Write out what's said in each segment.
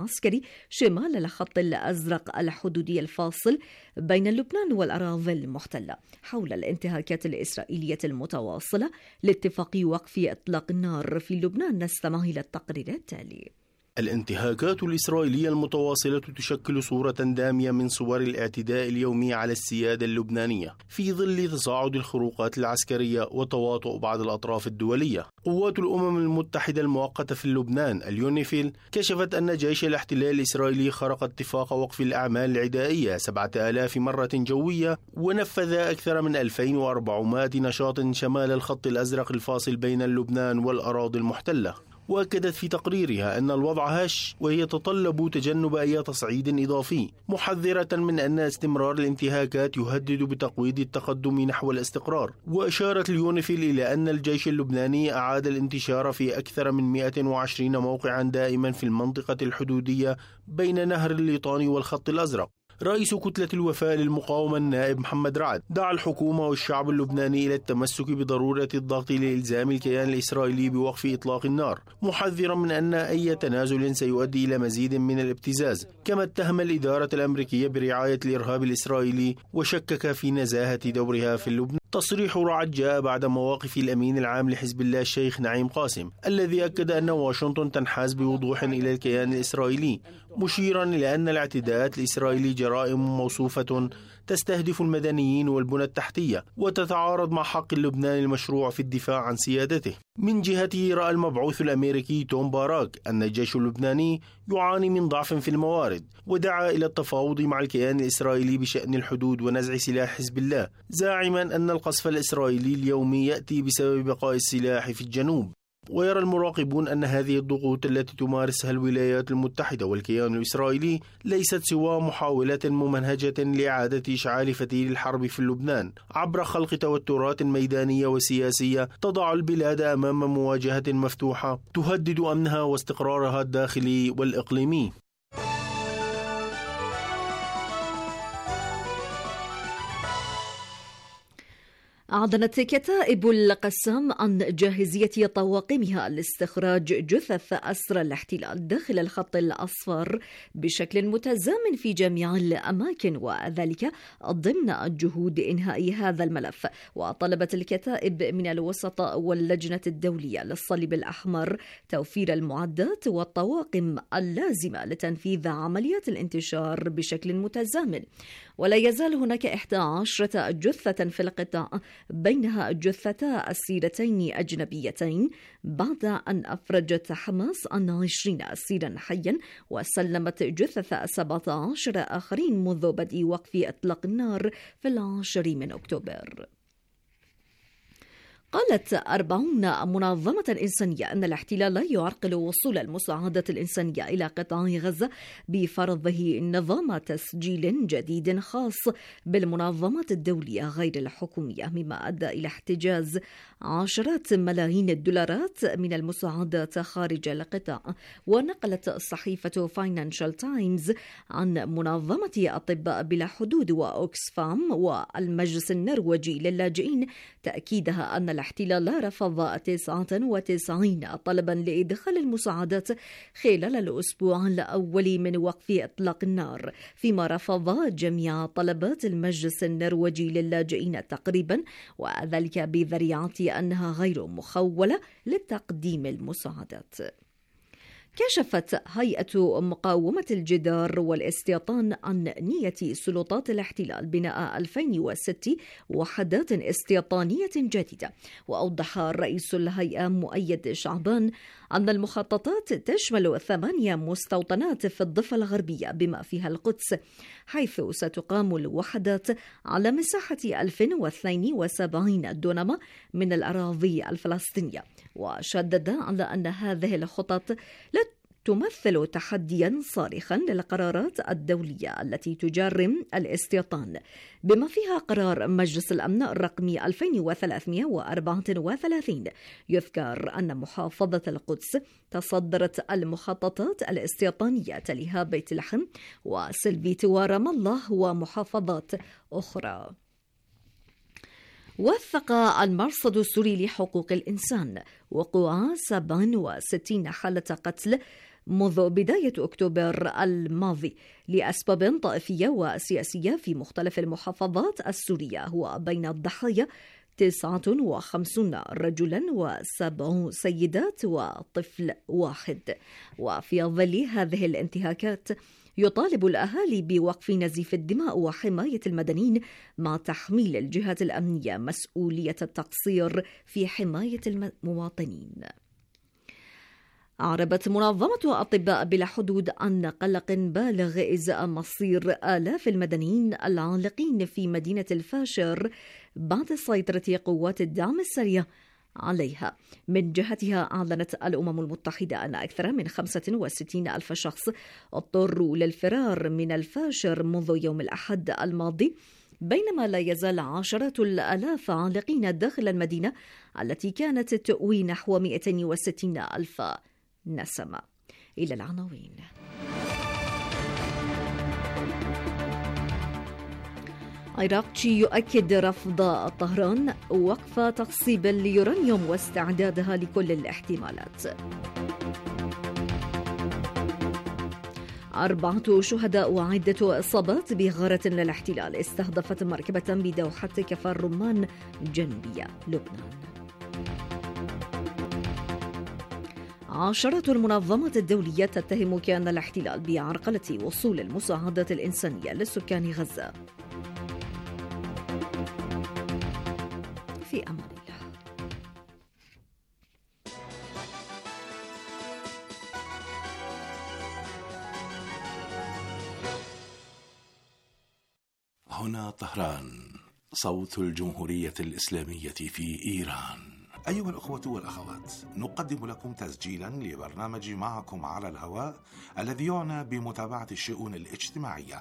العسكري شمال الخط الأزرق الحدودي الفاصل بين لبنان والأراضي المحتلة حول الانتهاكات الإسرائيلية المتواصلة لاتفاق وقف إطلاق النار في لبنان. نستمع إلى التقرير التالي. الانتهاكات الإسرائيلية المتواصلة تشكل صورة دامية من صور الاعتداء اليومي على السيادة اللبنانية في ظل تصاعد الخروقات العسكرية وتواطؤ بعض الأطراف الدولية. قوات الأمم المتحدة المؤقتة في لبنان اليونيفيل كشفت أن جيش الاحتلال الإسرائيلي خرق اتفاق وقف الأعمال العدائية 7000 مرة جوية ونفذ أكثر من 2400 نشاط شمال الخط الأزرق الفاصل بين لبنان والأراضي المحتلة. وأكدت في تقريرها أن الوضع هش ويتطلب تجنب أي تصعيد إضافي، محذرة من أن استمرار الانتهاكات يهدد بتقويض التقدم نحو الاستقرار. وأشارت اليونيفيل إلى أن الجيش اللبناني أعاد الانتشار في أكثر من 120 موقعا دائما في المنطقة الحدودية بين نهر الليطاني والخط الأزرق. رئيس كتلة الوفاء للمقاومة النائب محمد رعد دعا الحكومة والشعب اللبناني إلى التمسك بضرورة الضغط لإلزام الكيان الإسرائيلي بوقف إطلاق النار، محذرا من أن أي تنازل سيؤدي إلى مزيد من الابتزاز. كما اتهم الإدارة الأمريكية برعاية الإرهاب الإسرائيلي وشكك في نزاهة دورها في لبنان. تصريح رعد جاء بعد مواقف الأمين العام لحزب الله الشيخ نعيم قاسم الذي أكد أن واشنطن تنحاز بوضوح إلى الكيان الإسرائيلي، مشيرا إلى أن الاعتداءات الإسرائيلية جرائم موصوفة تستهدف المدنيين والبنى التحتية وتتعارض مع حق اللبناني المشروع في الدفاع عن سيادته. من جهته رأى المبعوث الأمريكي توم باراك أن الجيش اللبناني يعاني من ضعف في الموارد، ودعا إلى التفاوض مع الكيان الإسرائيلي بشأن الحدود ونزع سلاح حزب الله، زاعما أن القصف الإسرائيلي اليومي يأتي بسبب بقاء السلاح في الجنوب. ويرى المراقبون أن هذه الضغوط التي تمارسها الولايات المتحدة والكيان الإسرائيلي ليست سوى محاولة ممنهجة لإعادة إشعال فتيل الحرب في لبنان عبر خلق توترات ميدانية وسياسية تضع البلاد أمام مواجهة مفتوحة تهدد أمنها واستقرارها الداخلي والإقليمي. أعلنت كتائب القسام عن جاهزية طواقمها لاستخراج جثث أسرى الاحتلال داخل الخط الأصفر بشكل متزامن في جميع الأماكن، وذلك ضمن جهود إنهاء هذا الملف. وطلبت الكتائب من الوسطاء واللجنة الدولية للصليب الأحمر توفير المعدات والطواقم اللازمة لتنفيذ عمليات الانتشار بشكل متزامن. ولا يزال هناك 11 جثة في القطاع، بينها جثتا أسيرتين أجنبيتين بعد أن أفرجت حماس عن 20 أسيرا حيا وسلمت جثث 17 آخرين منذ بدء وقف إطلاق النار في 10 من أكتوبر. قالت 40 منظمة إنسانية أن الاحتلال لا يعرقل وصول المساعدات الإنسانية إلى قطاع غزة بفرضه نظام تسجيل جديد خاص بالمنظمات الدولية غير الحكومية، مما أدى إلى احتجاز عشرات ملايين الدولارات من المساعدات خارج القطاع. ونقلت صحيفة فاينانشال تايمز عن منظمة أطباء بلا حدود وأوكسفام والمجلس النرويجي للاجئين تأكيدها أن الاحتلال رفض 99 طلبا لإدخال المساعدات خلال الأسبوع الأول من وقف إطلاق النار، فيما رفض جميع طلبات المجلس النرويجي للاجئين تقريبا، وذلك بذريعة أنها غير مخولة لتقديم المساعدات. كشفت هيئة مقاومة الجدار والاستيطان عن نية سلطات الاحتلال بناء 2006 وحدات استيطانية جديدة. وأوضح رئيس الهيئة مؤيد شعبان أن المخططات تشمل 8 مستوطنات في الضفة الغربية بما فيها القدس، حيث ستقام الوحدات على مساحة 1072 دونما من الأراضي الفلسطينية. وشدد على أن هذه الخطط لا تمثل تحديا صارخا للقرارات الدولية التي تجرم الاستيطان، بما فيها قرار مجلس الأمن الرقمي 2334. يذكر أن محافظة القدس تصدرت المخططات الاستيطانية تليها بيت لحم وسلفيت ورام الله ومحافظات أخرى. وثق المرصد السوري لحقوق الإنسان وقوع 67 حالة قتل منذ بداية أكتوبر الماضي لأسباب طائفية وسياسية في مختلف المحافظات السورية، هو بين الضحايا 59 رجلا و7 سيدات وطفل واحد. وفي ظل هذه الانتهاكات يطالب الأهالي بوقف نزيف الدماء وحماية المدنيين، مع تحميل الجهات الأمنية مسؤولية التقصير في حماية المواطنين. أعربت منظمة أطباء بلا حدود عن قلق بالغ إزاء مصير آلاف المدنيين العالقين في مدينة الفاشر بعد سيطرة قوات الدعم السريع عليها. من جهتها أعلنت الأمم المتحدة أن أكثر من 65 ألف شخص اضطروا للفرار من الفاشر منذ يوم الأحد الماضي، بينما لا يزال عشرات الآلاف عالقين داخل المدينة التي كانت تؤوي نحو 260 ألف نسمة. إلى العناوين. عراقي يؤكد رفض طهران وقف تخصيب اليورانيوم واستعدادها لكل الاحتمالات. 4 شهداء وعدة إصابات بغارة للاحتلال استهدفت مركبة بدوحة كفر رمان جنوبية لبنان. عاشرت المنظمات الدولية تتهم كيان الاحتلال بعرقلة وصول المساعدات الإنسانية لسكان غزة. في أمان الله. هنا طهران، صوت الجمهورية الإسلامية في إيران. أيها الأخوة والأخوات، نقدم لكم تسجيلا لبرنامج معكم على الهواء الذي يعنى بمتابعة الشؤون الاجتماعية.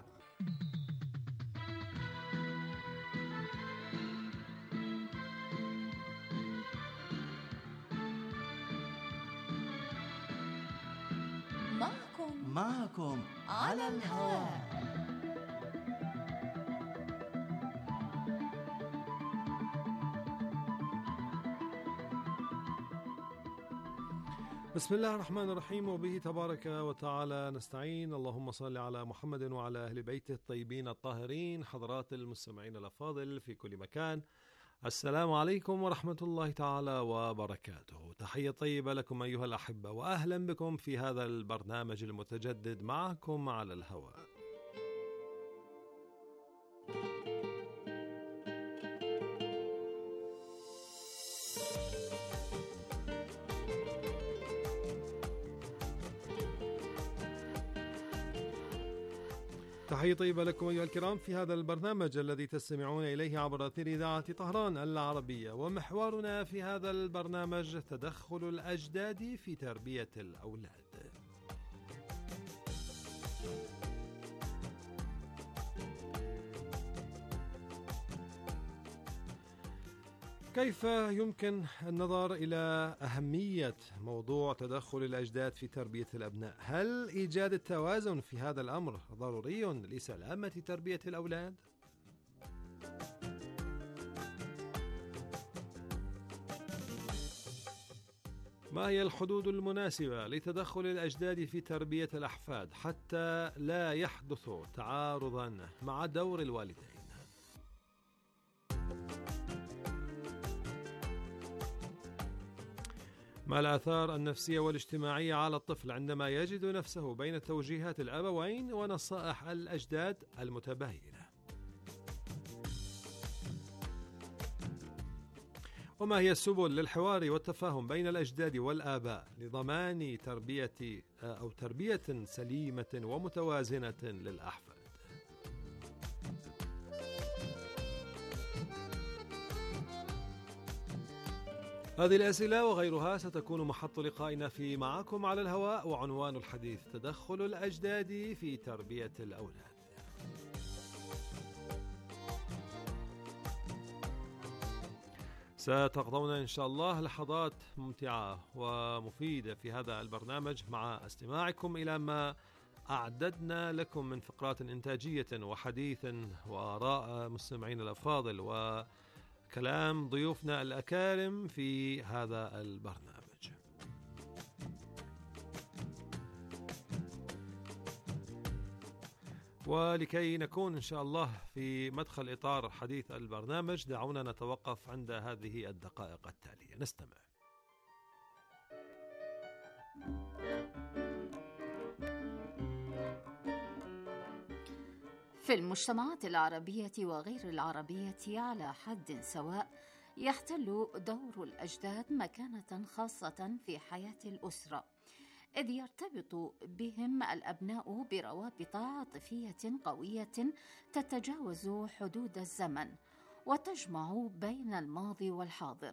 معكم على الهواء. بسم الله الرحمن الرحيم، وبه تبارك وتعالى نستعين. اللهم صل على محمد وعلى أهل بيته الطيبين الطاهرين. حضرات المستمعين الأفاضل في كل مكان، السلام عليكم ورحمة الله تعالى وبركاته. تحية طيبة لكم أيها الأحبة، وأهلا بكم في هذا البرنامج المتجدد معكم على الهواء. تحية طيبة لكم أيها الكرام في هذا البرنامج الذي تستمعون إليه عبر أثير إذاعة طهران العربية. ومحورنا في هذا البرنامج تدخل الأجداد في تربية الأولاد. كيف يمكن النظر إلى أهمية موضوع تدخل الأجداد في تربية الأبناء؟ هل إيجاد التوازن في هذا الأمر ضروري لسلامة تربية الأولاد؟ ما هي الحدود المناسبة لتدخل الأجداد في تربية الأحفاد حتى لا يحدث تعارضا مع دور الوالدين؟ ما الآثار النفسية والاجتماعية على الطفل عندما يجد نفسه بين توجيهات الأبوين ونصائح الأجداد المتباينة؟ وما هي السبل للحوار والتفاهم بين الأجداد والآباء لضمان تربية سليمة ومتوازنة للأحفاد؟ هذه الأسئلة وغيرها ستكون محط لقائنا في معكم على الهواء، وعنوان الحديث تدخل الأجداد في تربية الأولاد. ستقضون إن شاء الله لحظات ممتعة ومفيدة في هذا البرنامج مع استماعكم إلى ما أعددنا لكم من فقرات إنتاجية وحديث وآراء مستمعين الأفاضل وكلام ضيوفنا الأكارم في هذا البرنامج. ولكي نكون إن شاء الله في مدخل إطار حديث البرنامج، دعونا نتوقف عند هذه الدقائق التالية. نستمع. في المجتمعات العربية وغير العربية على حد سواء، يحتل دور الأجداد مكانة خاصة في حياة الأسرة، إذ يرتبط بهم الأبناء بروابط عاطفية قوية تتجاوز حدود الزمن وتجمع بين الماضي والحاضر.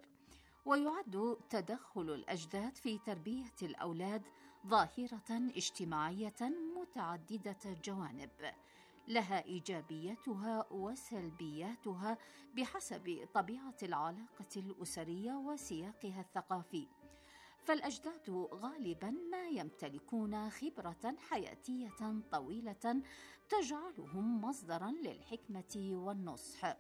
ويعد تدخل الأجداد في تربية الأولاد ظاهرة اجتماعية متعددة الجوانب، لها إيجابياتها وسلبياتها بحسب طبيعة العلاقة الأسرية وسياقها الثقافي. فالأجداد غالباً ما يمتلكون خبرة حياتية طويلة تجعلهم مصدراً للحكمة والنصح،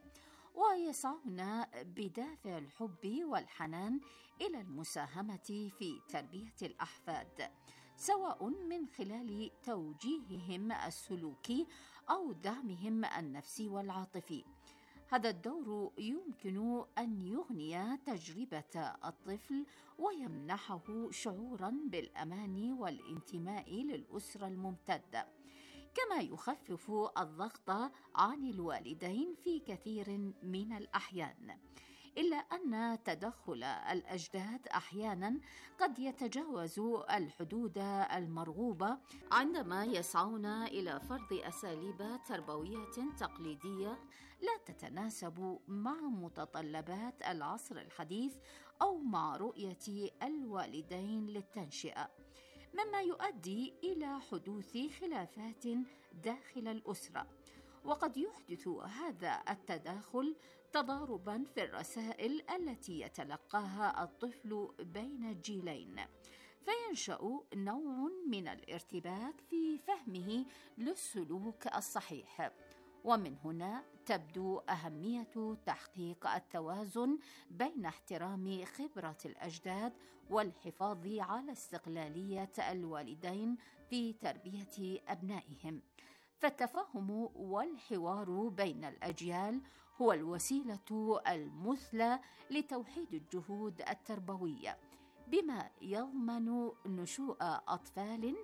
ويسعون بدافع الحب والحنان إلى المساهمة في تربية الأحفاد، سواء من خلال توجيههم السلوكي أو دعمهم النفسي والعاطفي. هذا الدور يمكن أن يغني تجربة الطفل ويمنحه شعوراً بالأمان والانتماء للأسرة الممتدة، كما يخفف الضغط عن الوالدين في كثير من الأحيان. إلا أن تدخل الأجداد أحياناً قد يتجاوز الحدود المرغوبة عندما يسعون إلى فرض أساليب تربوية تقليدية لا تتناسب مع متطلبات العصر الحديث أو مع رؤية الوالدين للتنشئة، مما يؤدي إلى حدوث خلافات داخل الأسرة. وقد يحدث هذا التداخل تضارباً في الرسائل التي يتلقاها الطفل بين الجيلين، فينشأ نوع من الارتباك في فهمه للسلوك الصحيح. ومن هنا تبدو أهمية تحقيق التوازن بين احترام خبرة الأجداد والحفاظ على استقلالية الوالدين في تربية أبنائهم. فالتفاهم والحوار بين الأجيال هو الوسيلة المثلى لتوحيد الجهود التربوية، بما يضمن نشوء أطفال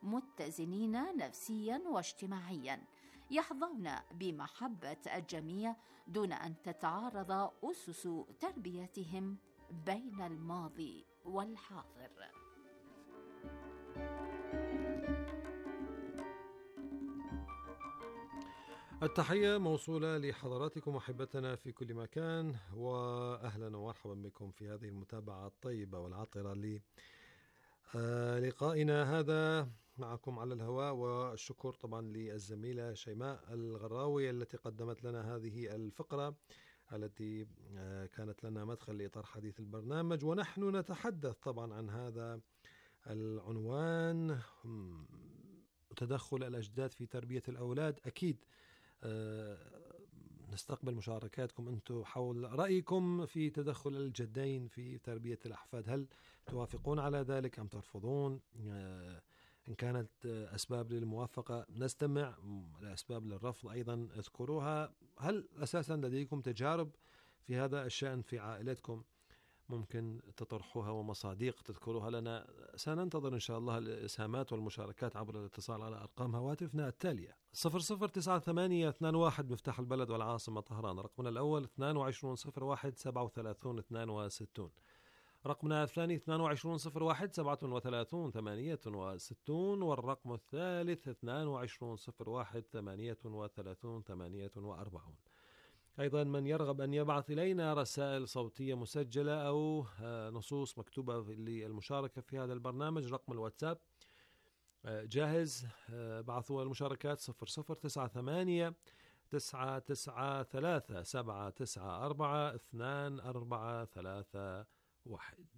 متزنين نفسياً واجتماعياً، يحظون بمحبة الجميع دون أن تتعارض أسس تربيتهم بين الماضي والحاضر. التحية موصولة لحضراتكم أحبتنا في كل مكان، وأهلا ومرحبا بكم في هذه المتابعة الطيبة والعطرة للقائنا هذا معكم على الهواء. والشكر طبعا للزميلة شيماء الغراوي التي قدمت لنا هذه الفقرة التي كانت لنا مدخل لإطار حديث البرنامج. ونحن نتحدث طبعا عن هذا العنوان، تدخل الأجداد في تربية الأولاد. أكيد نستقبل مشاركاتكم أنتم حول رأيكم في تدخل الجدين في تربية الأحفاد. هل توافقون على ذلك أم ترفضون؟ إن كانت أسباب للموافقة نستمع، الأسباب للرفض أيضا اذكروها. هل أساسا لديكم تجارب في هذا الشأن في عائلتكم ممكن تطرحوها ومصادق تذكروها لنا؟ سننتظر إن شاء الله الإسهامات والمشاركات عبر الاتصال على أرقام هواتفنا التالية: 009821 مفتاح البلد والعاصمة طهران، رقمنا الأول 2201 37 62، رقمنا الثاني 2201 37 68، والرقم الثالث 2201 38 48. أيضا من يرغب أن يبعث إلينا رسائل صوتية مسجلة أو نصوص مكتوبة للمشاركة في هذا البرنامج، رقم الواتساب جاهز. بعثوا المشاركات 0098 993 794 2431.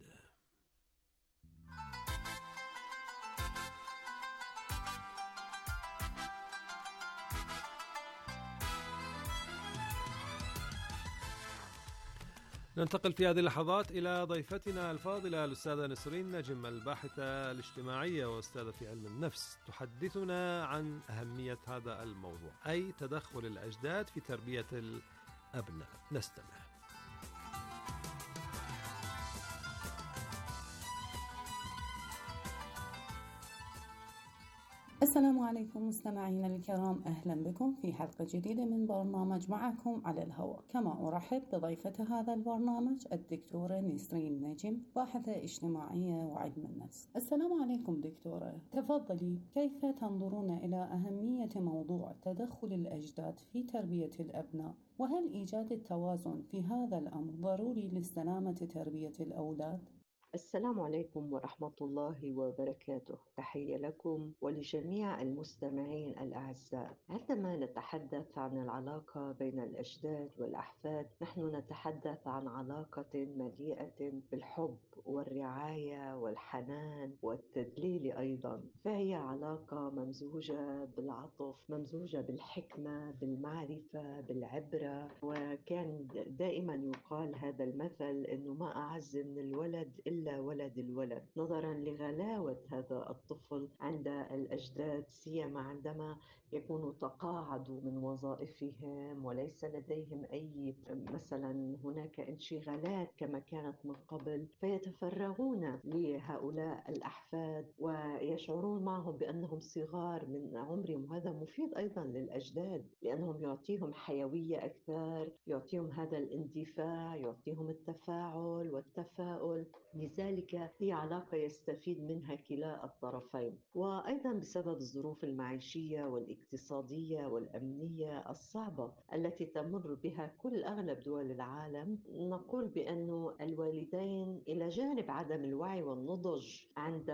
ننتقل في هذه اللحظات إلى ضيفتنا الفاضلة الأستاذة نسرين نجم، الباحثة الاجتماعية وأستاذة في علم النفس، تحدثنا عن أهمية هذا الموضوع، أي تدخل الأجداد في تربية الأبناء. نستمع. السلام عليكم مستمعينا الكرام، أهلا بكم في حلقة جديدة من برنامج معكم على الهواء. كما أرحب بضيفة هذا البرنامج الدكتورة نسرين نجم، باحثة اجتماعية وعلم النفس. السلام عليكم دكتورة، تفضلي، كيف تنظرون إلى أهمية موضوع تدخل الأجداد في تربية الأبناء؟ وهل إيجاد التوازن في هذا الأمر ضروري لسلامة تربية الأولاد؟ السلام عليكم ورحمة الله وبركاته. تحية لكم ولجميع المستمعين الأعزاء. عندما نتحدث عن العلاقة بين الأجداد والأحفاد، نحن نتحدث عن علاقة مليئة بالحب والرعاية والحنان والتدليل أيضا، فهي علاقة ممزوجة بالعطف، ممزوجة بالحكمة، بالمعرفة، بالعبرة. وكان دائما يقال هذا المثل إنه ما أعز من الولد إلا ولد الولد، نظرا لغلاوة هذا الطفل عند الأجداد، سيما عندما يكونوا تقاعدوا من وظائفهم وليس لديهم أي مثلا هناك انشغالات كما كانت من قبل، فيتفرغون لهؤلاء الأحفاد ويشعرون معهم بأنهم صغار من عمرهم. وهذا مفيد أيضا للأجداد لأنهم يعطيهم حيوية أكثر، يعطيهم هذا الاندفاع، يعطيهم التفاعل والتفاؤل. لذلك هي علاقة يستفيد منها كلا الطرفين. وأيضا بسبب الظروف المعيشية والاقتصادية والأمنية الصعبة التي تمر بها كل أغلب دول العالم، نقول بأن الوالدين إلى جانب عدم الوعي والنضج عند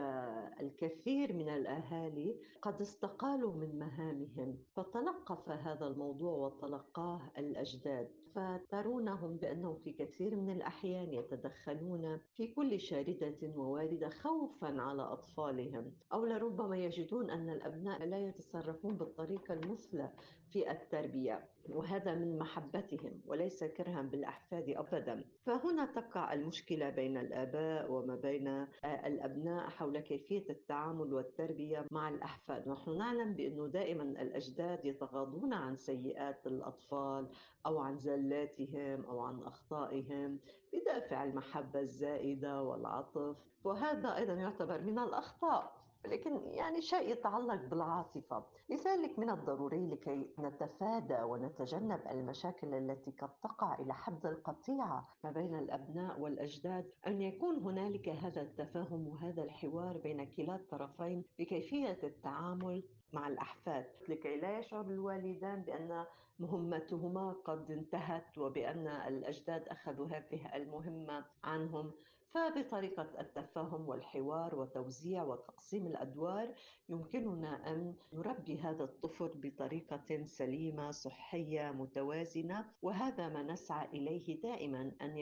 الكثير من الأهالي قد استقالوا من مهامهم، فتلقف هذا الموضوع وتلقاه الأجداد، فترونهم بأنهم في كثير من الأحيان يتدخلون في كل شاردة وواردة خوفا على أطفالهم، أو لربما يجدون أن الأبناء لا يتصرفون بالطريقة المثلى في التربية، وهذا من محبتهم وليس كرها بالأحفاد أبدا. فهنا تقع المشكلة بين الآباء وما بين الأبناء حول كيفية التعامل والتربية مع الأحفاد. نحن نعلم بأنه دائما الأجداد يتغاضون عن سيئات الأطفال أو عن زلاتهم أو عن أخطائهم بدافع المحبة الزائدة والعطف، وهذا أيضا يعتبر من الأخطاء، لكن يعني شيء يتعلق بالعاطفة. لذلك من الضروري لكي نتفادى ونتجنب المشاكل التي قد تقع إلى حد القطيعة ما بين الأبناء والأجداد أن يكون هنالك هذا التفاهم وهذا الحوار بين كلا الطرفين بكيفية التعامل مع الأحفاد، لكي لا يشعر الوالدان بأن مهمتهما قد انتهت وبأن الأجداد أخذوا هذه المهمة عنهم. فبطريقة التفاهم والحوار وتوزيع وتقسيم الأدوار يمكننا أن نربي هذا الطفل بطريقة سليمة صحية متوازنة، وهذا ما نسعى إليه دائما، أن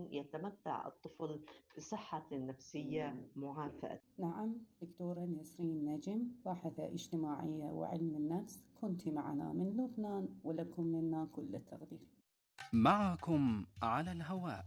يتمتع الطفل بصحة نفسية معافاة. نعم دكتورة نسرين نجم، باحثة اجتماعية وعلم النفس، كنت معنا من لبنان ولكم منا كل التقدير. معكم على الهواء.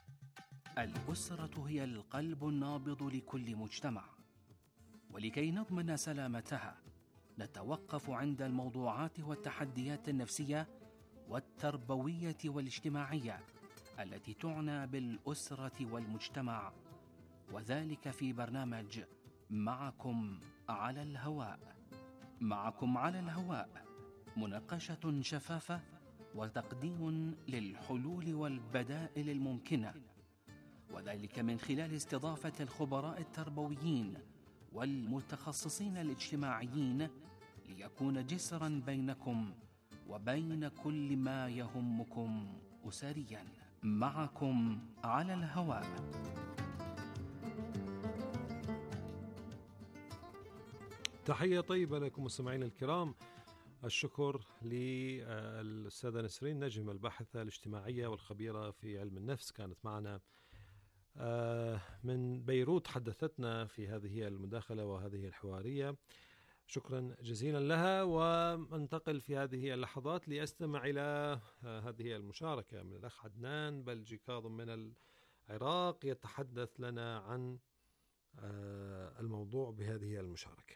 الأسرة هي القلب النابض لكل مجتمع، ولكي نضمن سلامتها نتوقف عند الموضوعات والتحديات النفسية والتربوية والاجتماعية التي تعنى بالأسرة والمجتمع، وذلك في برنامج معكم على الهواء. معكم على الهواء، مناقشة شفافة وتقديم للحلول والبدائل الممكنة، وذلك من خلال استضافة الخبراء التربويين والمتخصصين الاجتماعيين، ليكون جسرا بينكم وبين كل ما يهمكم أسريا. معكم على الهواء. تحية طيبة لكم مستمعين الكرام. الشكر للأستاذة نسرين نجم، الباحثة الاجتماعية والخبيرة في علم النفس، كانت معنا من بيروت، حدثتنا في هذه المداخلة وهذه الحوارية. شكرا جزيلا لها. وانتقل في هذه اللحظات لأستمع إلى هذه المشاركة من الأخ عدنان بلجي كاظم من العراق، يتحدث لنا عن الموضوع بهذه المشاركة.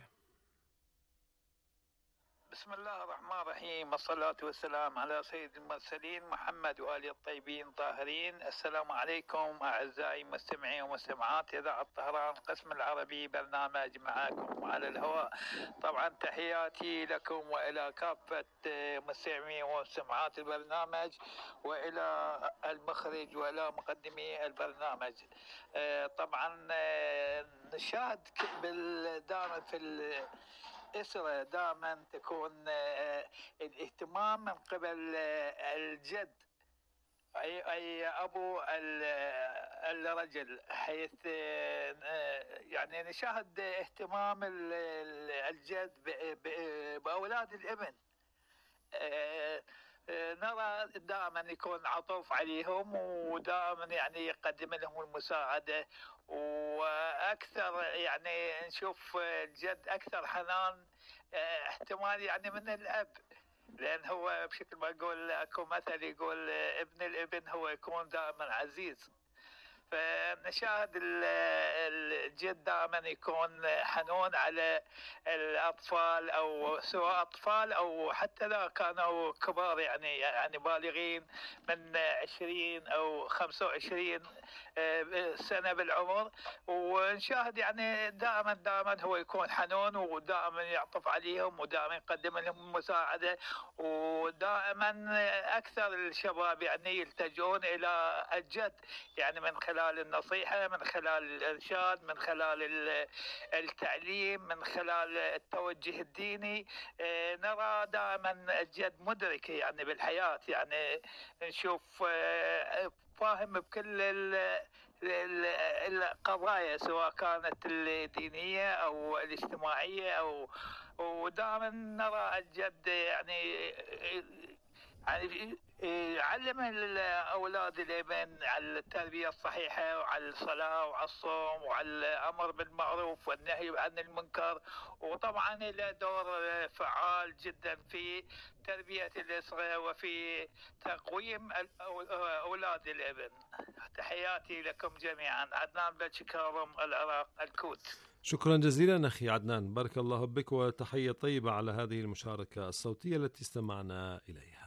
بسم الله الرحمن الرحيم، والصلاة والسلام على سيد المرسلين محمد وآله الطيبين الطاهرين. السلام عليكم أعزائي مستمعين ومستمعات إذاعة طهران قسم العربي، برنامج معكم على الهواء. طبعا تحياتي لكم وإلى كافة مستمعين ومستمعات البرنامج، وإلى المخرج وإلى مقدمي البرنامج. طبعا نشاهد دائما في الأسرة دائما تكون الاهتمام من قبل الجد أي أبو الرجل، حيث يعني نشاهد اهتمام الجد بأولاد الابن. نرى دائما يكون عطوف عليهم، ودائما يعني يقدم لهم المساعدة، وأكثر يعني نشوف الجد أكثر حنان احتمال يعني من الأب، لأن هو بشكل ما يقول أكو مثل يقول ابن الابن هو يكون دائما عزيز. فنشاهد الجد دائما يكون حنون على الأطفال، أو سواء أطفال أو حتى لا كانوا كبار يعني بالغين من 20 أو 25 سنة بالعمر. ونشاهد يعني دائما هو يكون حنون، ودائما يعطف عليهم، ودائما يقدم لهم مساعدة، ودائما أكثر الشباب يعني يلتجون إلى الجد، يعني من خلال النصيحة، من خلال الإرشاد، من خلال التعليم، من خلال التوجه الديني. نرى دائما الجد مدرك يعني بالحياة، يعني نشوف فاهم بكل القضايا سواء كانت الدينية أو الاجتماعية، ودائما نرى الجد يعني يعلم الأولاد الابن على التربية الصحيحة، وعلى الصلاة وعلى الصوم وعلى الأمر بالمعروف والنهي عن المنكر. وطبعا له دور فعال جدا في تربية الأسرة وفي تقويم أولاد الابن. تحياتي لكم جميعا. عدنان بلجي كاظم، العراق، الكوت. شكرا جزيلا أخي عدنان، بارك الله بك، وتحية طيبة على هذه المشاركة الصوتية التي استمعنا إليها.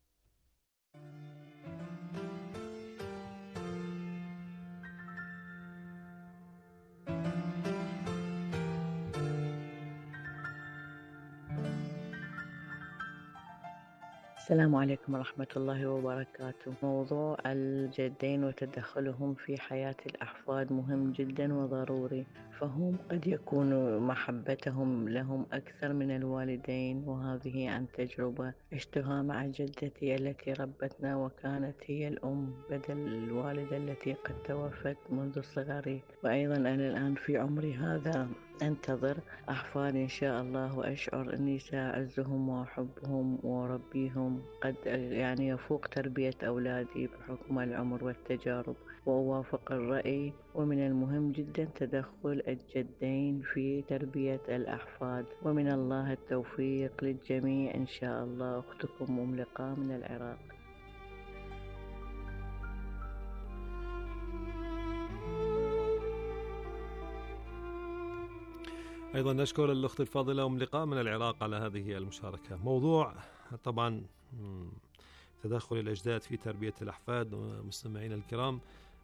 السلام عليكم ورحمة الله وبركاته. موضوع الجدين وتدخلهم في حياة الأحفاد مهم جدا وضروري، فهم قد يكون محبتهم لهم أكثر من الوالدين، وهذه عن تجربة عشتها مع جدتي التي ربتنا وكانت هي الأم بدل الوالدة التي قد توفت منذ صغري. وأيضا أنا الآن في عمري هذا أنتظر أحفاد إن شاء الله، وأشعر أني سأعزهم وأحبهم وأربيهم قد يعني يفوق تربية أولادي بحكم العمر والتجارب، وأوافق الرأي. ومن المهم جدا تدخل الجدين في تربية الأحفاد، ومن الله التوفيق للجميع إن شاء الله. أختكم أم لقاء من العراق. أيضا نشكر الأخت الفاضلة أم لقاء من العراق على هذه المشاركة. موضوع طبعا تدخل الأجداد في تربية الأحفاد، مستمعين الكرام،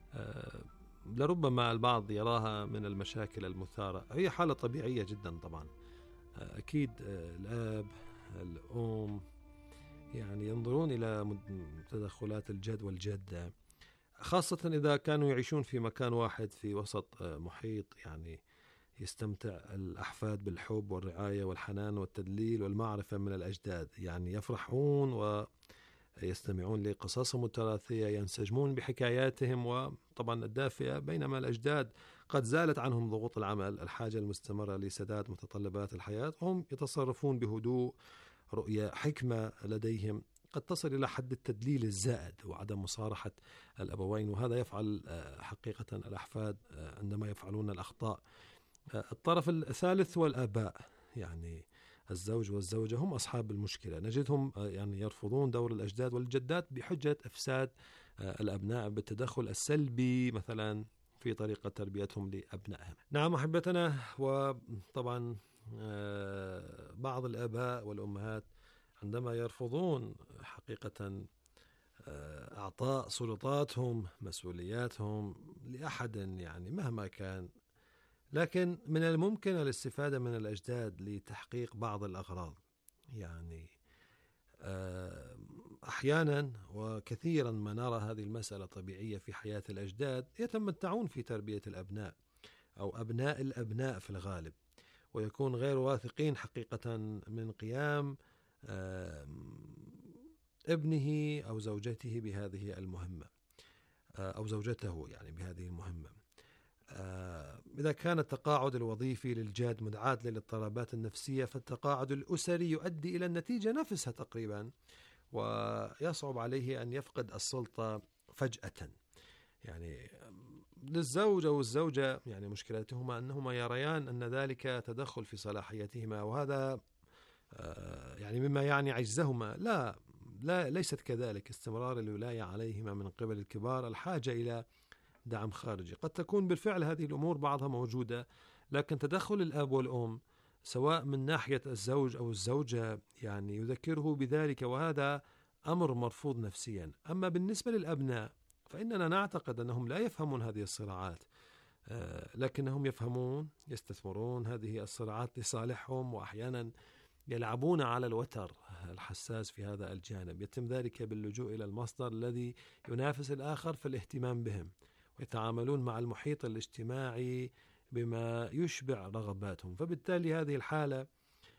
لربما البعض يراها من المشاكل المثارة. هي حالة طبيعية جدا طبعا. أكيد الأب الأم يعني ينظرون إلى تدخلات الجد والجدة، خاصة إذا كانوا يعيشون في مكان واحد في وسط محيط يعني يستمتع الأحفاد بالحب والرعاية والحنان والتدليل والمعرفة من الأجداد. يعني يفرحون ويستمعون لقصصهم التراثية، ينسجمون بحكاياتهم وطبعا الدافئة، بينما الأجداد قد زالت عنهم ضغوط العمل، الحاجة المستمرة لسداد متطلبات الحياة، وهم يتصرفون بهدوء، رؤية، حكمة لديهم قد تصل إلى حد التدليل الزائد وعدم مصارحة الأبوين. وهذا يفعل حقيقة الأحفاد عندما يفعلون الأخطاء. الطرف الثالث هو الآباء، يعني الزوج والزوجة هم أصحاب المشكلة. نجدهم يعني يرفضون دور الأجداد والجدات بحجة إفساد الأبناء بالتدخل السلبي مثلا في طريقة تربيتهم لأبنائهم. نعم أحبتنا، وطبعا بعض الآباء والأمهات عندما يرفضون حقيقة أعطاء سلطاتهم مسؤولياتهم لأحد يعني مهما كان، لكن من الممكن الاستفادة من الأجداد لتحقيق بعض الأغراض. يعني أحيانا وكثيرا ما نرى هذه المسألة طبيعية في حياة الأجداد، يتمتعون في تربية الأبناء أو أبناء الأبناء في الغالب، ويكون غير واثقين حقيقة من قيام ابنه أو زوجته بهذه المهمة، أو زوجته يعني بهذه المهمة. إذا كان التقاعد الوظيفي للجاد مدعاة للاضطرابات النفسية، فالتقاعد الأسري يؤدي إلى النتيجة نفسها تقريبا، ويصعب عليه أن يفقد السلطة فجأة. يعني للزوج أو الزوجة يعني مشكلتهما أنهما يريان أن ذلك تدخل في صلاحيتهما، وهذا يعني مما يعني عجزهما. لا ليست كذلك. استمرار الولاية عليهما من قبل الكبار الحاجة إلى دعم خارجي. قد تكون بالفعل هذه الأمور بعضها موجودة، لكن تدخل الأب والأم سواء من ناحية الزوج أو الزوجة يعني يذكره بذلك، وهذا أمر مرفوض نفسيا. أما بالنسبة للأبناء فإننا نعتقد أنهم لا يفهمون هذه الصراعات، لكنهم يفهمون، يستثمرون هذه الصراعات لصالحهم، وأحيانا يلعبون على الوتر الحساس في هذا الجانب. يتم ذلك باللجوء إلى المصدر الذي ينافس الآخر في الاهتمام بهم، ويتعاملون مع المحيط الاجتماعي بما يشبع رغباتهم. فبالتالي هذه الحالة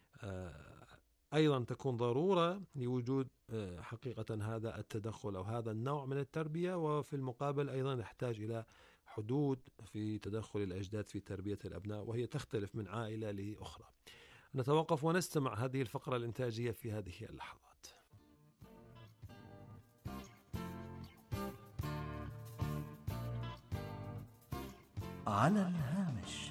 أيضا تكون ضرورة لوجود حقيقة هذا التدخل أو هذا النوع من التربية، وفي المقابل أيضا نحتاج إلى حدود في تدخل الأجداد في تربية الأبناء، وهي تختلف من عائلة لأخرى. نتوقف ونستمع هذه الفقرة الإنتاجية في هذه اللحظات. على الهامش.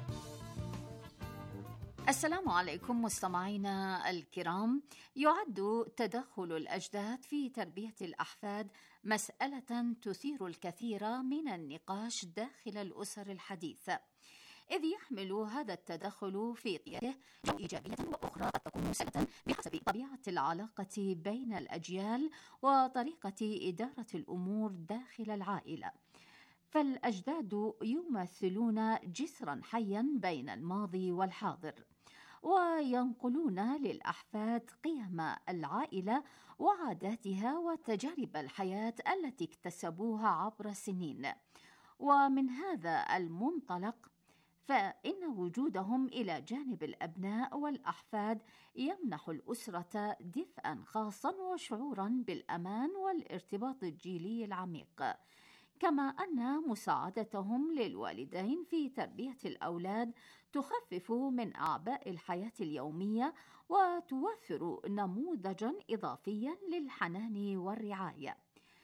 السلام عليكم مستمعينا الكرام. يعد تدخل الأجداد في تربية الأحفاد مسألة تثير الكثير من النقاش داخل الأسر الحديثة، إذ يحمل هذا التدخل في قيادته إيجابية وأخرى قد تكون مسألة بحسب طبيعة العلاقة بين الأجيال وطريقة إدارة الأمور داخل العائلة. فالأجداد يمثلون جسرا حيا بين الماضي والحاضر، وينقلون للأحفاد قيم العائلة وعاداتها وتجارب الحياة التي اكتسبوها عبر السنين. ومن هذا المنطلق فإن وجودهم إلى جانب الأبناء والأحفاد يمنح الأسرة دفئا خاصا وشعورا بالأمان والارتباط الجيلي العميق، كما أن مساعدتهم للوالدين في تربية الأولاد تخفف من أعباء الحياة اليومية وتوفر نموذجا إضافيا للحنان والرعاية.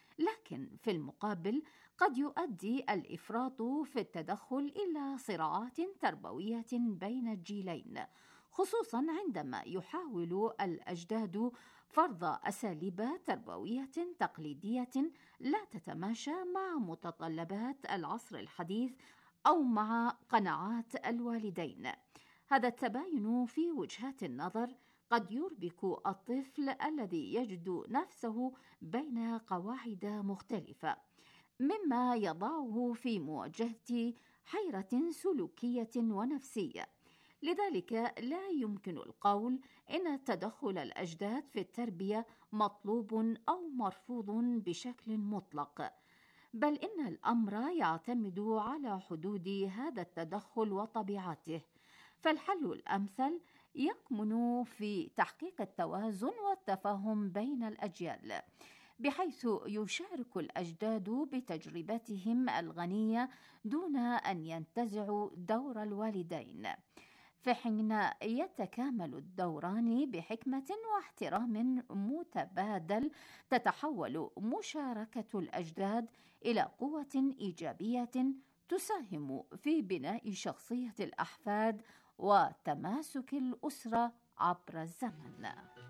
لكن في المقابل قد يؤدي الإفراط في التدخل إلى صراعات تربوية بين الجيلين، خصوصا عندما يحاول الأجداد فرض أساليب تربوية تقليدية لا تتماشى مع متطلبات العصر الحديث أو مع قناعات الوالدين. هذا التباين في وجهات النظر قد يربك الطفل الذي يجد نفسه بين قواعد مختلفة، مما يضعه في مواجهة حيرة سلوكية ونفسية. لذلك لا يمكن القول إن تدخل الأجداد في التربية مطلوب أو مرفوض بشكل مطلق، بل إن الأمر يعتمد على حدود هذا التدخل وطبيعته. فالحل الأمثل يكمن في تحقيق التوازن والتفاهم بين الأجيال، بحيث يشارك الأجداد بتجربتهم الغنية دون أن ينتزعوا دور الوالدين، في حين يتكامل الدوران بحكمة واحترام متبادل. تتحول مشاركة الأجداد إلى قوة إيجابية تساهم في بناء شخصية الأحفاد وتماسك الأسرة عبر الزمن.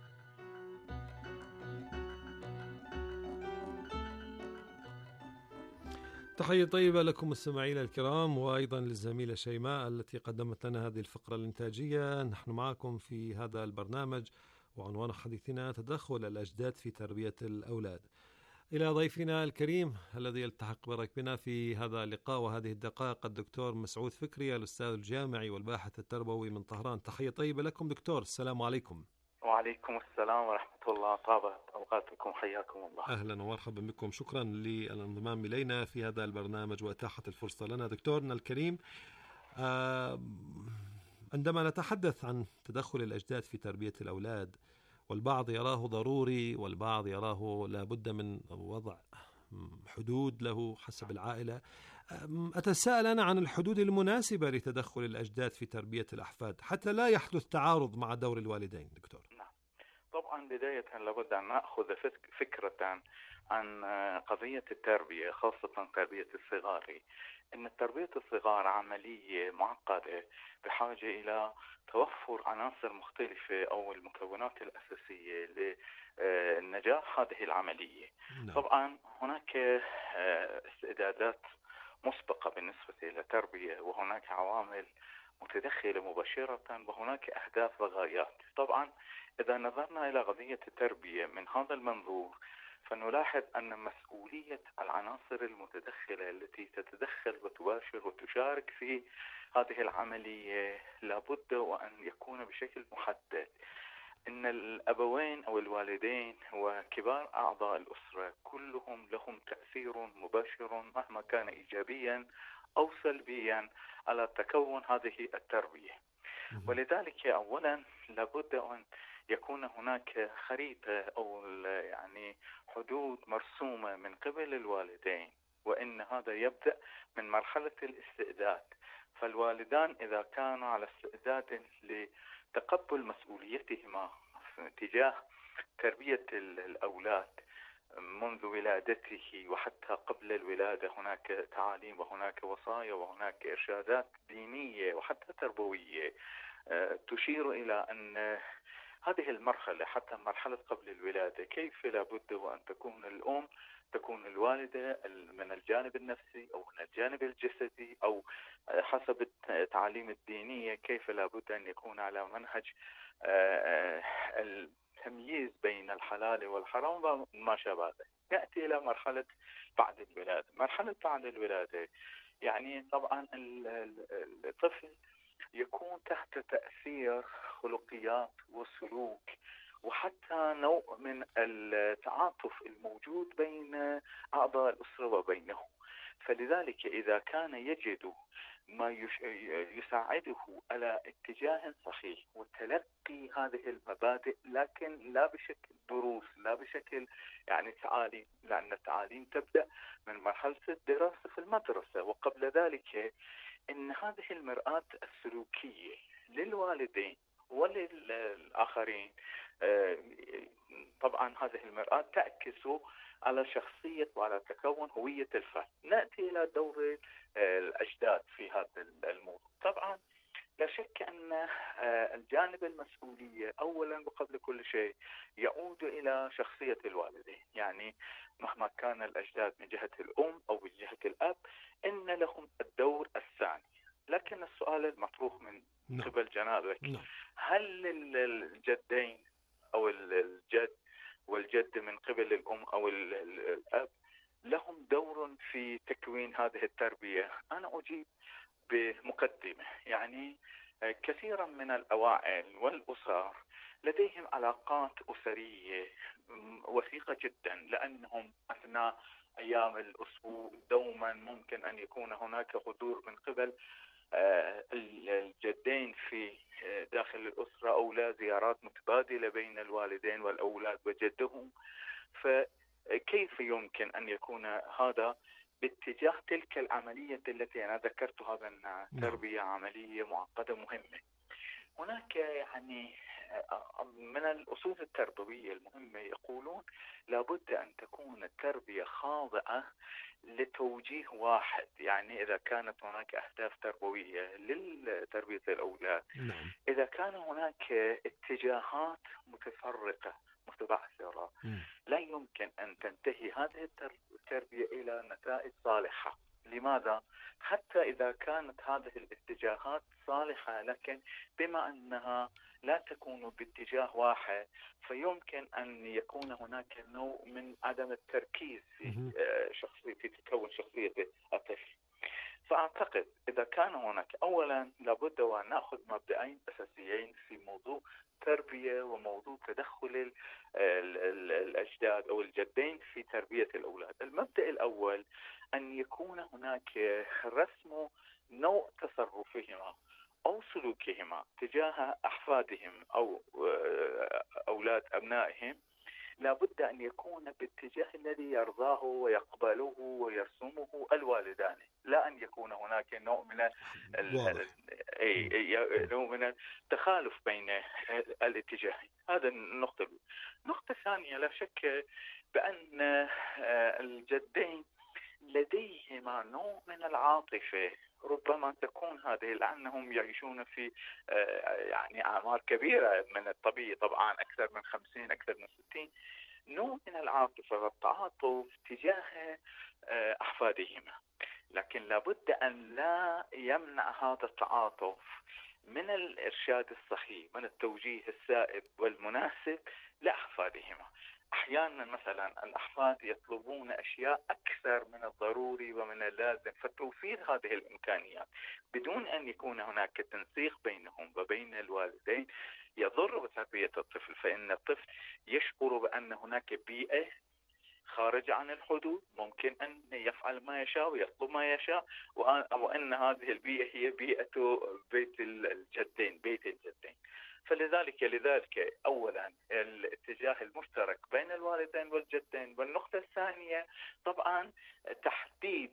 تحية طيبة لكم مستمعينا الكرام، وأيضا للزميلة شيماء التي قدمت لنا هذه الفقرة الإنتاجية. نحن معكم في هذا البرنامج، وعنوان حديثنا تدخل الأجداد في تربية الأولاد. إلى ضيفنا الكريم الذي يلتحق بنا في هذا اللقاء وهذه الدقائق الدكتور مسعود فكري، الأستاذ الجامعي والباحث التربوي من طهران. تحية طيبة لكم دكتور، السلام عليكم. وعليكم السلام ورحمة الله، طابت أوقاتكم، حياكم الله. أهلا ومرحبا بكم، شكرا للانضمام إلينا في هذا البرنامج وإتاحة الفرصة لنا. دكتورنا الكريم، عندما نتحدث عن تدخل الأجداد في تربية الأولاد، والبعض يراه ضروري والبعض يراه لابد من وضع حدود له حسب العائلة، أتساءل أنا عن الحدود المناسبة لتدخل الأجداد في تربية الأحفاد حتى لا يحدث تعارض مع دور الوالدين. دكتور، طبعا بداية لابد أن نأخذ فكرة عن قضية التربية، خاصة تربية الصغار. إن تربية الصغار عملية معقدة بحاجة إلى توفر عناصر مختلفة أو المكونات الأساسية لنجاح هذه العملية. طبعا هناك استعدادات مسبقة بالنسبة إلى التربية، وهناك عوامل متدخلة مباشرة، وهناك أهداف وغايات. طبعا إذا نظرنا إلى قضية التربية من هذا المنظور، فنلاحظ أن مسؤولية العناصر المتدخلة التي تتدخل وتباشر وتشارك في هذه العملية لابد وأن يكون بشكل محدد. إن الأبوين أو الوالدين وكبار أعضاء الأسرة كلهم لهم تأثير مباشر مهما كان إيجابيا أو سلبيا على تكون هذه التربية. ولذلك أولا لابد أن يكون هناك خريطة أو يعني حدود مرسومة من قبل الوالدين، وإن هذا يبدأ من مرحلة الاستعداد. فالوالدان إذا كانوا على استعداد لتقبل مسؤوليتهما تجاه تربية الأولاد منذ ولادته وحتى قبل الولادة، هناك تعاليم وهناك وصايا وهناك إرشادات دينية وحتى تربوية تشير إلى أن هذه المرحلة حتى مرحلة قبل الولادة كيف لابد وأن تكون الأم، تكون الوالدة من الجانب النفسي أو من الجانب الجسدي أو حسب التعاليم الدينية كيف لابد أن يكون على منهج التمييز بين الحلال والحرام وما شابه ذلك. يأتي إلى مرحلة بعد الولادة. مرحلة بعد الولادة يعني طبعا الطفل يكون تحت تأثير خلقيات وسلوك وحتى نوع من التعاطف الموجود بين أعضاء الأسرة وبينهم. فلذلك إذا كان يجد ما يساعده على اتجاه صحيح وتلقي هذه المبادئ، لكن لا بشكل دروس، لا بشكل يعني تعاليم، لأن التعاليم تبدأ من مرحلة الدراسة في المدرسة. وقبل ذلك إن هذه المرآة السلوكية للوالدين وللآخرين، طبعا هذه المرآة تعكس على شخصية وعلى تكون هوية الفرد. نأتي إلى دور الأجداد في هذا الموضوع. طبعا لا شك أن الجانب المسؤولية أولا وقبل كل شيء يعود إلى شخصية الوالدين. يعني مهما كان الأجداد من جهة الأم أو من جهة الأب إن لهم الدور الثاني. لكن السؤال المطروح من قبل جنابك، هل الجدين أو الجد والجد من قبل الأم أو الأب لهم دور في تكوين هذه التربية؟ أنا أجيب بمقدمة. يعني كثيرا من الأوائل والأسر لديهم علاقات أسرية وثيقة جدا، لأنهم أثناء أيام الأسبوع دوما ممكن أن يكون هناك حضور من قبل الجدين في داخل الأسرة أو لا زيارات متبادلة بين الوالدين والأولاد وجدهم. فكيف يمكن أن يكون هذا باتجاه تلك العملية التي أنا ذكرتها بأن تربية عملية معقدة مهمة؟ هناك يعني من الأصول التربوية المهمة يقولون لابد أن تكون التربية خاضعة لتوجيه واحد. يعني إذا كانت هناك أهداف تربوية لتربية الأولاد، نعم. إذا كان هناك اتجاهات متفرقة متبعثرة، لا يمكن أن تنتهي هذه التربية إلى نتائج صالحة. لماذا؟ حتى إذا كانت هذه الاتجاهات صالحة، لكن بما أنها لا تكون باتجاه واحد، فيمكن أن يكون هناك نوع من عدم التركيز في تكون شخصية الطفل. فأعتقد إذا كان هناك، أولا لابد وأن نأخذ مبدأين أساسيين في موضوع تربية وموضوع تدخل الأجداد أو الجدين في تربية الأولاد. المبدأ الأول أن يكون هناك رسم نوع تصرفهما أو سلوكهما تجاه أحفادهم أو أولاد أبنائهم، لابد أن يكون باتجاه الذي يرضاه ويقبله ويرسمه الوالدان، لا أن يكون هناك نوع من التخالف بين الاتجاهين. هذا النقطة. النقطة الثانية، لا شك بأن الجدين لديهما نوع من العاطفة، ربما تكون هذه لأنهم يعيشون في يعني أعمار كبيرة من الطبيعي، طبعا أكثر من 50 أكثر من 60، نوع من العاطفة والتعاطف تجاه أحفادهما. لكن لابد أن لا يمنع هذا التعاطف من الإرشاد الصحيح، من التوجيه السائب والمناسب لأحفادهما. أحيانا مثلا الأحفاد يطلبون أشياء أكثر من الضروري ومن اللازم، فتوفير هذه الإمكانيات بدون أن يكون هناك تنسيق بينهم وبين الوالدين يضر بتربية الطفل. فإن الطفل يشعر بأن هناك بيئة خارج عن الحدود، ممكن أن يفعل ما يشاء ويطلب ما يشاء، وأن هذه البيئة هي بيئة بيت الجدين. فلذلك أولا الاتجاه المشترك بين الوالدين والجدين. والنقطة الثانية طبعا تحديد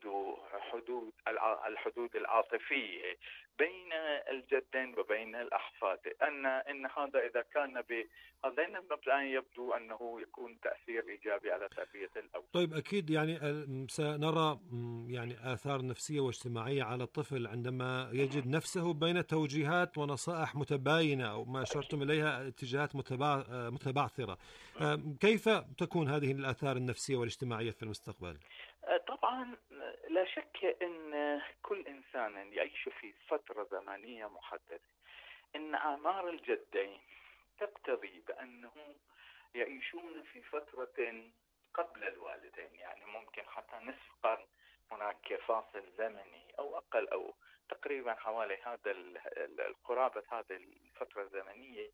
الحدود العاطفية بين الجدين وبين الأحفاد، أن هذا إذا كان بهذين المبدأين يبدو أنه يكون تأثير إيجابي على تربية الأولاد. طيب أكيد يعني سنرى يعني آثار نفسية واجتماعية على الطفل عندما يجد نفسه بين توجيهات ونصائح متباينة أو ما أشرتم إليها اتجاهات متبعثرة. كيف تكون هذه الآثار النفسية والاجتماعية في المستقبل؟ طبعا لا شك أن كل إنسان يعيش في فترة زمنية محددة. إن أعمار الجدين تقتضي بأنهم يعيشون في فترة قبل الوالدين، يعني ممكن حتى نصف قرن هناك فاصل زمني أو أقل، أو تقريبا حوالي هذا القرابة هذه الفترة الزمنية.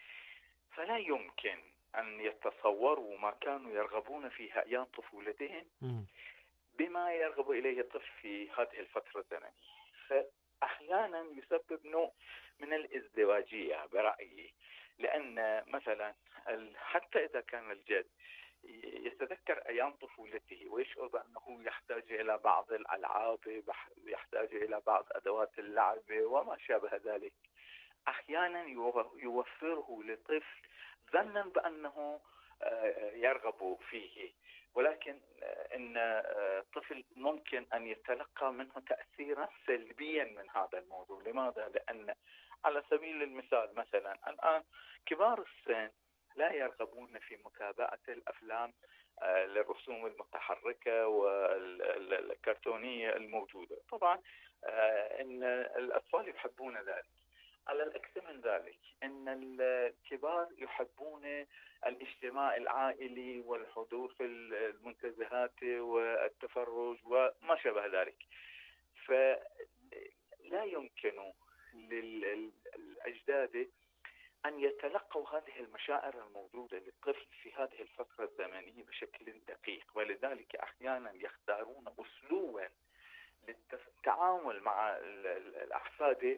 فلا يمكن أن يتصوروا ما كانوا يرغبون فيها أيام طفولتهم بما يرغب إليه الطفل في هذه الفترة الزمنية. فأحيانا يسبب نوع من الازدواجية برأيي، لأن مثلا حتى إذا كان الجد يتذكر أيام طفولته ويشعر بأنه يحتاج إلى بعض الألعاب، يحتاج إلى بعض أدوات اللعب وما شابه ذلك، أحيانا يوفره لطفل ظنا بأنه يرغب فيه، ولكن إن الطفل ممكن أن يتلقى منه تأثيرا سلبيا من هذا الموضوع. لماذا؟ لأن على سبيل المثال مثلا الآن كبار السن لا يرغبون في متابعة الأفلام للرسوم المتحركة والكرتونية الموجودة. طبعا إن الأطفال يحبون ذلك. على العكس من ذلك إن الكبار يحبون الاجتماع العائلي والحضور في المنتزهات والتفرج وما شابه ذلك. فلا يمكن للأجداد أن يتلقوا هذه المشاعر الموجودة للطفل في هذه الفترة الزمنية بشكل دقيق، ولذلك أحيانا يختارون أسلوبا للتعامل مع الأحفاد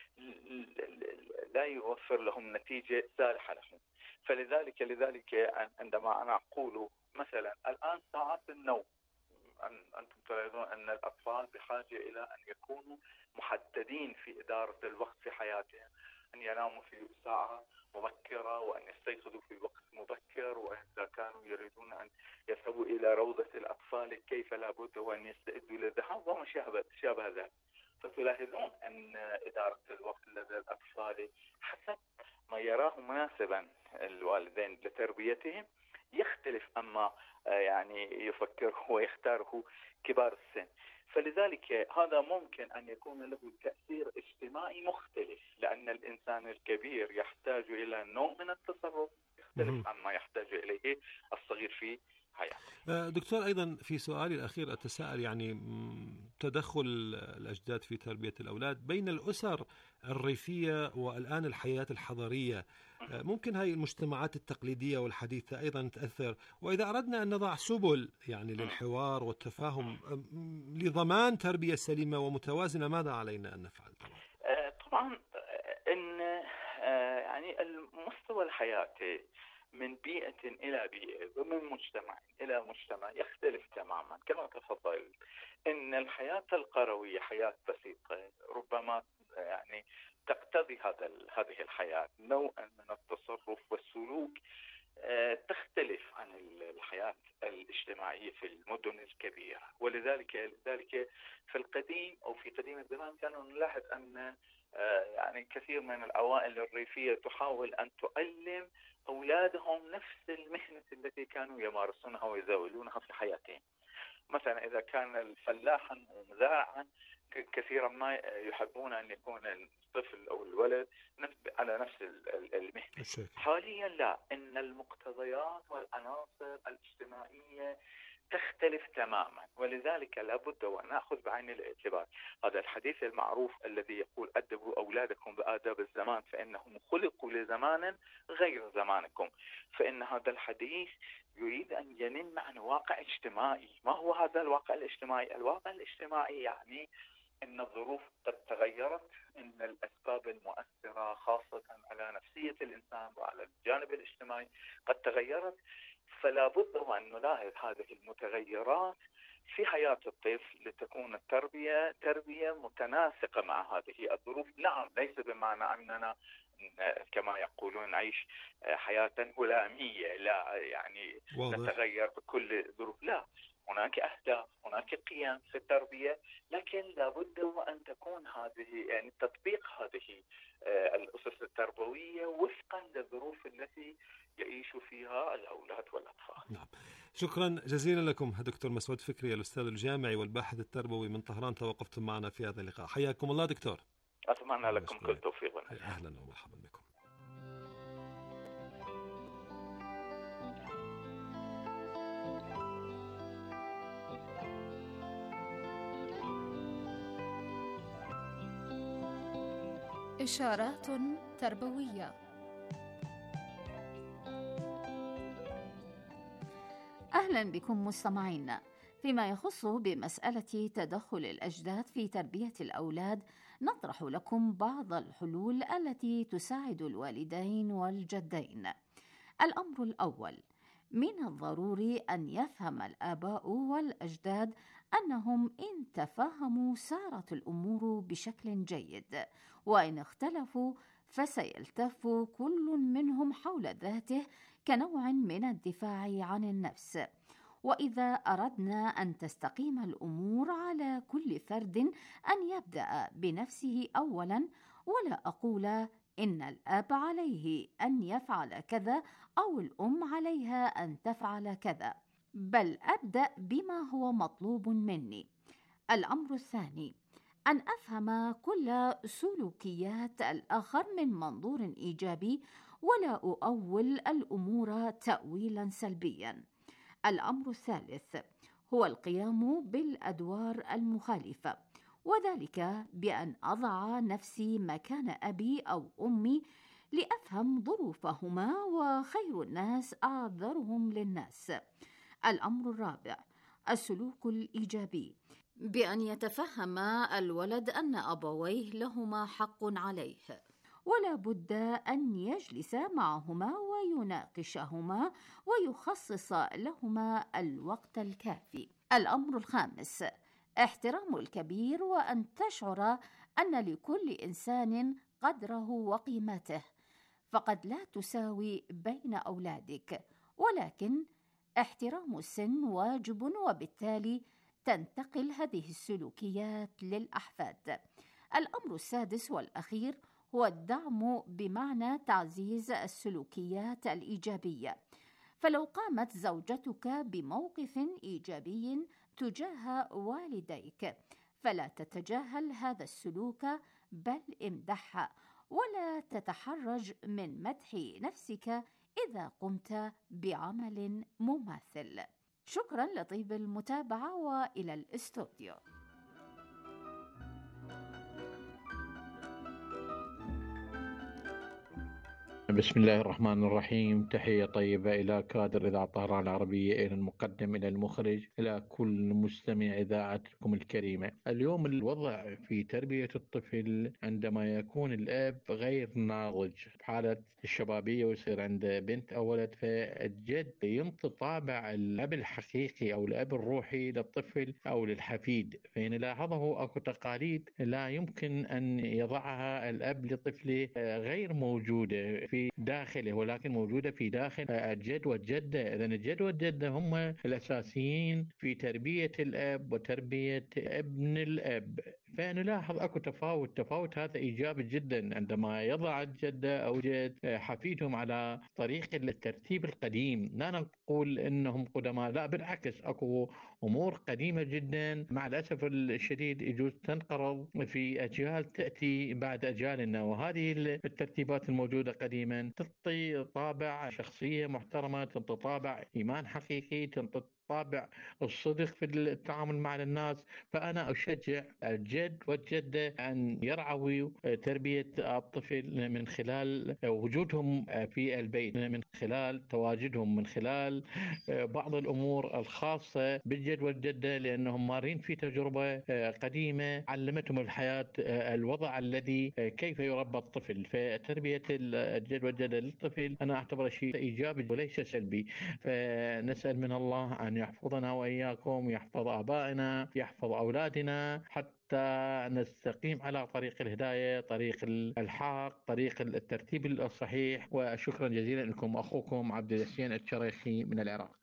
لا يوفر لهم نتيجة صالحة لهم. لذلك عندما أنا أقول مثلا الآن ساعات النوم، أنتم تلاحظون أن الأطفال بحاجة إلى أن يكونوا محددين في إدارة الوقت في حياتهم. أن يناموا في ساعة مبكرة وأن يستيقظوا في وقت مبكر، وإذا كانوا يريدون أن يذهبوا إلى روضة الأطفال كيف لابد وأن يستعدوا للذهاب وما شابه ذلك. فتلاحظون أن إدارة الوقت لدى الأطفال حسب ما يراه مناسبا الوالدين لتربيتهم يختلف أما يعني يفكره ويختاره كبار السن. فلذلك هذا ممكن أن يكون له تأثير اجتماعي مختلف، لأن الإنسان الكبير يحتاج إلى نوع من التصرف يختلف عما يحتاج إليه الصغير في حياته. دكتور، أيضا في سؤالي الأخير أتساءل يعني تدخل الأجداد في تربية الأولاد بين الأسر الريفية والآن الحياة الحضرية، ممكن هاي المجتمعات التقليدية والحديثة أيضا تأثر؟ وإذا أردنا أن نضع سبل يعني للحوار والتفاهم لضمان تربية سليمة ومتوازنة، ماذا علينا أن نفعل؟ طبعا إن يعني المستوى الحياتي من بيئة إلى بيئة ومن مجتمع إلى مجتمع يختلف تماما. كما تفضل إن الحياة القروية حياة بسيطة ربما يعني تقتضي هذه الحياة نوعا من التصرف والسلوك تختلف عن الحياة الاجتماعية في المدن الكبيرة. ولذلك في القديم أو في قديم الزمان كانوا نلاحظ أن يعني كثير من العوائل الريفية تحاول أن تعلم أولادهم نفس المهنة التي كانوا يمارسونها ويزاولونها في حياتهم. مثلا إذا كان فلاحا ومزارعا كثيرا ما يحبون أن يكون الطفل أو الولد على نفس المهنة. حاليا لا، إن المقتضيات والعناصر الاجتماعية تختلف تماما، ولذلك لابد وأن نأخذ بعين الاعتبار هذا الحديث المعروف الذي يقول أدبوا أولادكم بآداب الزمان فإنهم خلقوا لزمان غير زمانكم. فإن هذا الحديث يريد أن ينم عن واقع اجتماعي. ما هو هذا الواقع الاجتماعي؟ الواقع الاجتماعي يعني أن الظروف قد تغيرت، أن الأسباب المؤثرة خاصة على نفسية الإنسان وعلى الجانب الاجتماعي قد تغيرت، فلا بد وأن نلاحظ هذه المتغيرات في حياة الطفل لتكون التربية تربية متناسقة مع هذه الظروف. نعم، ليس بمعنى أننا كما يقولون نعيش حياة هلامية، لا يعني نتغير بكل الظروف، لا، هناك أهداف، هناك قيم في التربية، لكن لابد وأن تكون هذه يعني تطبيق هذه الأسس التربوية وفقا للظروف التي يعيش فيها الأولاد والأطفال. نعم. شكرا جزيلا لكم دكتور مسعود فكري، الأستاذ الجامعي والباحث التربوي من طهران، توقفتم معنا في هذا اللقاء. حياكم الله دكتور. أتمنى لكم كل توفيق. أهلا ومرحبا بكم. إشارات تربوية. أهلا بكم مستمعينا. فيما يخص بمسألة تدخل الأجداد في تربية الأولاد، نطرح لكم بعض الحلول التي تساعد الوالدين والجدين. الأمر الأول: من الضروري أن يفهم الآباء والأجداد أنهم إن تفهموا سارت الأمور بشكل جيد، وإن اختلفوا فسيلتف كل منهم حول ذاته كنوع من الدفاع عن النفس. وإذا أردنا أن تستقيم الأمور على كل فرد أن يبدأ بنفسه أولا، ولا أقول إن الأب عليه أن يفعل كذا أو الأم عليها أن تفعل كذا، بل أبدأ بما هو مطلوب مني. الأمر الثاني: أن أفهم كل سلوكيات الآخر من منظور إيجابي، ولا أؤول الأمور تأويلا سلبيا. الأمر الثالث هو القيام بالأدوار المخالفة، وذلك بأن أضع نفسي مكان أبي أو أمي لأفهم ظروفهما، وخير الناس أعذرهم للناس. الأمر الرابع: السلوك الإيجابي، بأن يتفهم الولد أن أبويه لهما حق عليه، ولا بد أن يجلس معهما ويناقشهما ويخصص لهما الوقت الكافي. الأمر الخامس: احترام الكبير، وأن تشعر أن لكل إنسان قدره وقيمته، فقد لا تساوي بين أولادك، ولكن احترام السن واجب، وبالتالي تنتقل هذه السلوكيات للأحفاد. الأمر السادس والأخير هو الدعم بمعنى تعزيز السلوكيات الإيجابية. فلو قامت زوجتك بموقف إيجابي تجاه والديك فلا تتجاهل هذا السلوك، بل امدحها، ولا تتحرج من مدح نفسك إذا قمت بعمل مماثل. شكرا لطيب المتابعة، وإلى الاستوديو. بسم الله الرحمن الرحيم. تحية طيبة إلى كادر إذاعة طهران العربية، إلى المقدم، إلى المخرج، إلى كل مستمع إذاعتكم الكريمة. اليوم الوضع في تربية الطفل عندما يكون الأب غير ناضج بحالة الشبابية ويصير عنده بنت أو ولد، فالجد ينطي طابع الأب الحقيقي أو الأب الروحي للطفل أو للحفيد. فنلاحظه أكو تقاليد لا يمكن أن يضعها الأب لطفله غير موجودة في داخله، ولكن موجودة في داخل الجد والجدة. إذن الجد والجدة هم الأساسيين في تربية الأب وتربية ابن الأب. فنلاحظ أكو تفاوت هذا إيجابي جدا عندما يضع الجدة أو جد حفيدهم على طريق الترتيب القديم. لا نقول إنهم قدماء، لا بالعكس، أكو أمور قديمة جدا مع الأسف الشديد يجوز تنقرض في أجيال تأتي بعد أجيالنا، وهذه الترتيبات الموجودة قديما تعطي طابع شخصية محترمة، تعطي طابع إيمان حقيقي، تعطي طابع الصدق في التعامل مع الناس. فأنا أشجع الجد والجدة أن يرعوا تربية الطفل من خلال وجودهم في البيت، من خلال تواجدهم، من خلال بعض الأمور الخاصة بالجد والجدة، لأنهم مارين في تجربة قديمة علمتهم الحياة الوضع الذي كيف يربى الطفل. فتربية الجد والجدة للطفل أنا أعتبر شيء إيجابي وليس سلبي. فنسأل من الله أن يحفظنا وإياكم، يحفظ آبائنا، يحفظ أولادنا، حتى نستقيم على طريق الهداية، طريق الحق، طريق الترتيب الصحيح. وشكرا جزيلا لكم، أخوكم عبد الحسين الشريخي من العراق.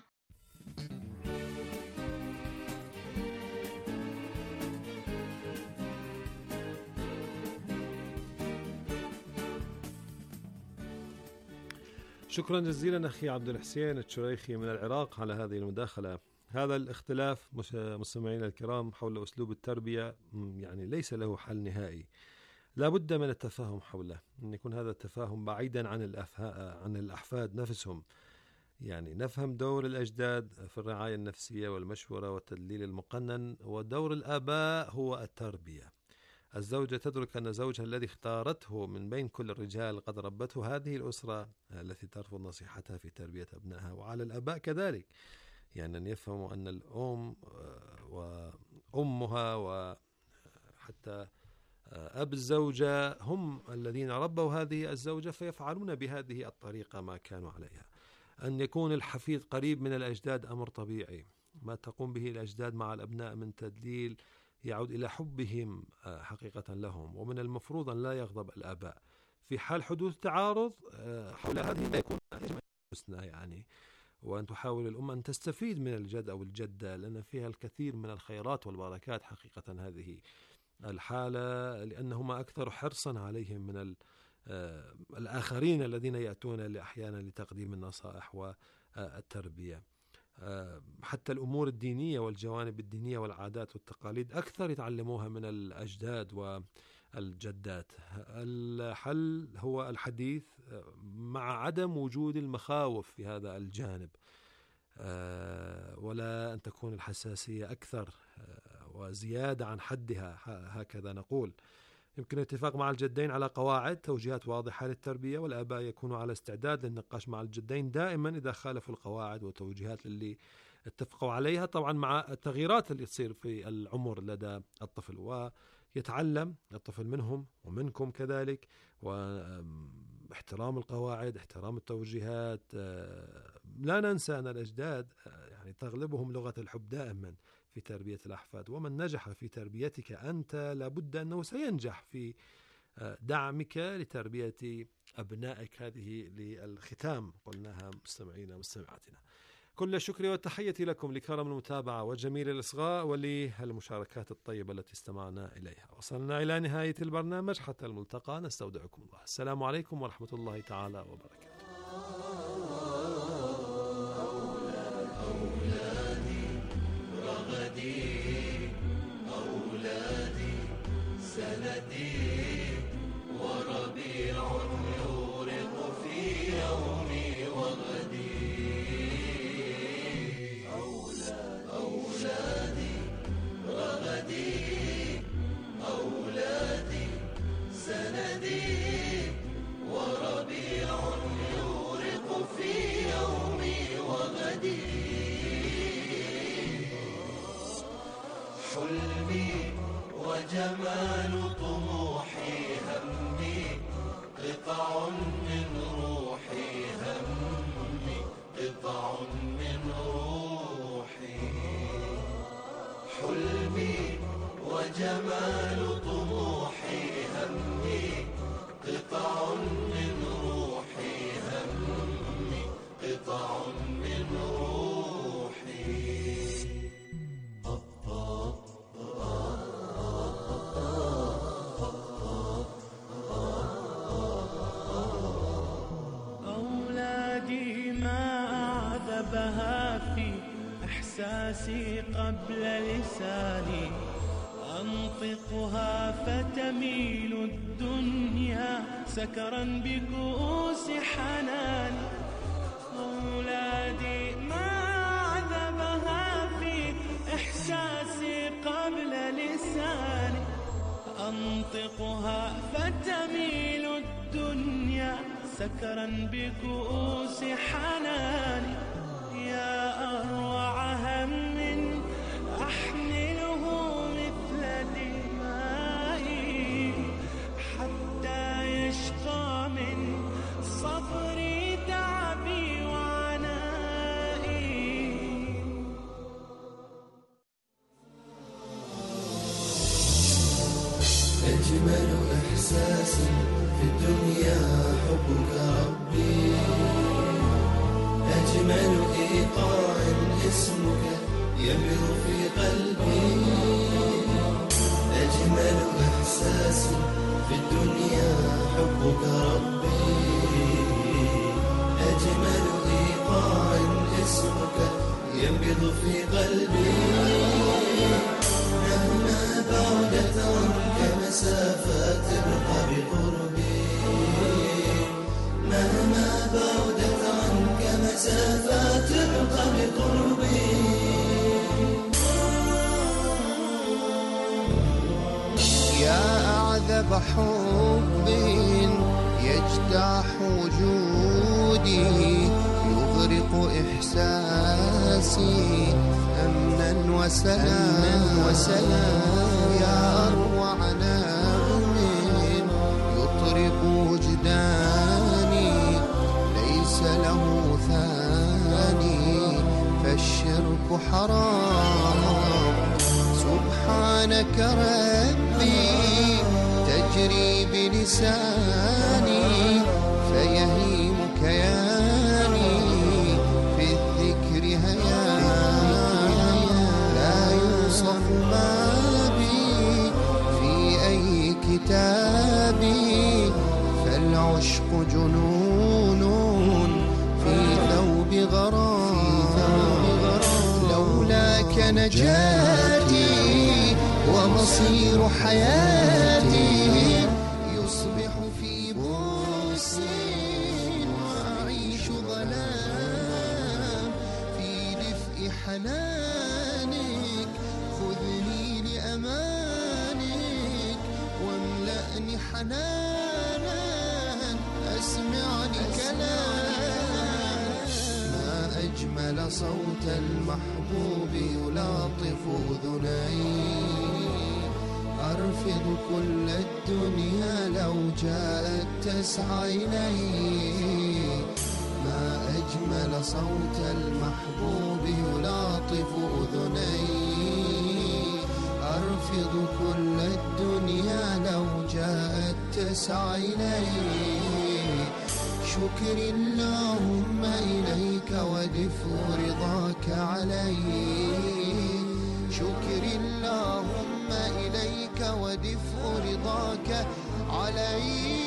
شكرا جزيلا أخي عبد الحسين الشريخي من العراق على هذه المداخلة. هذا الاختلاف مستمعينا الكرام حول أسلوب التربية يعني ليس له حل نهائي، لا بد من التفاهم حوله، أن يكون هذا التفاهم بعيدا عن الأحفاد نفسهم. يعني نفهم دور الأجداد في الرعاية النفسية والمشورة والتدليل المقنن، ودور الآباء هو التربية. الزوجة تدرك أن زوجها الذي اختارته من بين كل الرجال قد ربته هذه الأسرة التي ترفض نصيحتها في تربية أبنائها. وعلى الآباء كذلك، يعني أن يفهموا أن الأم وأمها وحتى أب الزوجة هم الذين ربوا هذه الزوجة، فيفعلون بهذه الطريقة ما كانوا عليها. أن يكون الحفيد قريب من الأجداد أمر طبيعي. ما تقوم به الأجداد مع الأبناء من تدليل يعود إلى حبهم حقيقة لهم، ومن المفروض أن لا يغضب الآباء في حال حدوث تعارض حول هذه لا يكون حسنى يعني، وأن تحاول الأم أن تستفيد من الجد أو الجدة، لأن فيها الكثير من الخيرات والبركات حقيقة هذه الحالة، لأنهما أكثر حرصا عليهم من الآخرين الذين يأتون أحيانا لتقديم النصائح والتربية. حتى الأمور الدينية والجوانب الدينية والعادات والتقاليد أكثر يتعلموها من الأجداد والجدات. الحل هو الحديث مع عدم وجود المخاوف في هذا الجانب، ولا أن تكون الحساسية أكثر وزيادة عن حدها، هكذا نقول. يمكن الاتفاق مع الجدين على قواعد توجيهات واضحة للتربية، والآباء يكونوا على استعداد للنقاش مع الجدين دائما إذا خالفوا القواعد والتوجيهات اللي اتفقوا عليها، طبعا مع التغييرات اللي تصير في العمر لدى الطفل، ويتعلم الطفل منهم ومنكم كذلك، واحترام القواعد، احترام التوجيهات. لا ننسى أن الأجداد يعني تغلبهم لغة الحب دائما في تربية الأحفاد، ومن نجح في تربيتك أنت لابد أنه سينجح في دعمك لتربية أبنائك. هذه للختام قلناها مستمعينا ومستمعاتنا. كل الشكر والتحية لكم لكرم المتابعة وجميل الإصغاء وللمشاركات الطيبة التي استمعنا إليها. وصلنا إلى نهاية البرنامج، حتى الملتقى نستودعكم الله. السلام عليكم ورحمة الله تعالى وبركاته. أولادي رغدي، أولادي سندي، وربيع يورق في يومي وغدي. أولادي رغدي، أولادي سندي، وربيع يورق في يومي وغدي. حلمي وجمال طموحي همي، قطع من روحي همي، قطع من روحي. حلمي وجمال طموحي همي، قطع من روحي همي، قطع من روحي. أولادي ما أعذبها في إحساسي قبل لساني، أنطقها فتميل الدنيا سكرا بكؤوس حناني. أولادي ما أعذبها في إحساسي قبل لساني، أنطقها فتميل الدنيا سكرا بكؤوس حناني. يا أروع هم أحمله مثل دمائي، حتى يشقى من صبري تعبي وعنائي. أجمل إحساس في الدنيا حبك ربي، أجمل إيقاع اسمك يبر في قلبي، أجمل إحساس في الدنيا حبك ربي، أجمل إيقاع اسمك ينبض في قلبي. مهما بعدت عنك مسافات تبقى بقربي، مهما بعدت عنك مسافات تبقى بقربي. يا أعذب حب يجتاح وجودي، يغرق إحساسي أمنا وسلام. يا أروع نغم يطرب وجداني، ليس له ثاني فالشرك حرام. سبحانك ربي تجري بلساني، فيهيم كياني في الذكر هياني. لا يوصف ما بي في أي كتابي، فالعشق جنون في ثوب غرام. لولاك نجاتي ومصير حياتي، يصبح في بؤس وأعيش ظلام. في دفء حنانك خذني لأمانك، واملأني حنانا أسمعني كلام. ما أجمل صوت المحبوب يلاطف أذني، أرفض كل الدنيا لو جاءت تسعى إلي. ما أجمل صوت المحبوب يلاطف أذني، أرفض كل الدنيا لو جاءت تسعى إلي. شكري اللهم إليك ودفء رضاك علي. شكري اللهم إليك ودفء رضاك علي.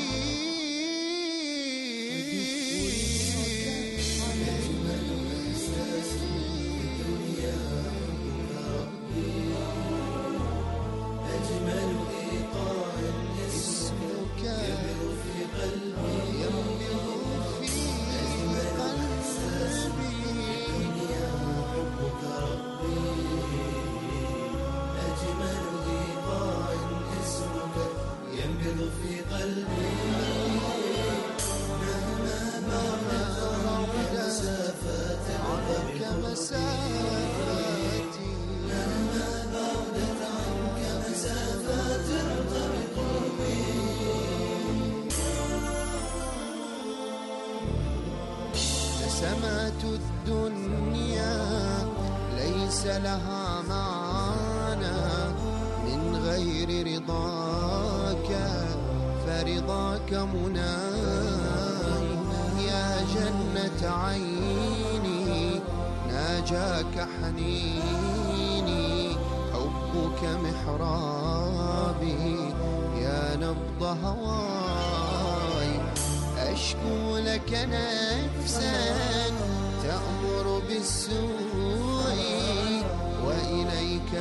سمات الدنيا ليس لها معنى من غير رضاك، فرضاك مناي. يا جنة عيني ناجاك حنيني، حبك محرابي يا نبض هواي. أشكو لك نفسا تأمر بالسوء، وإليك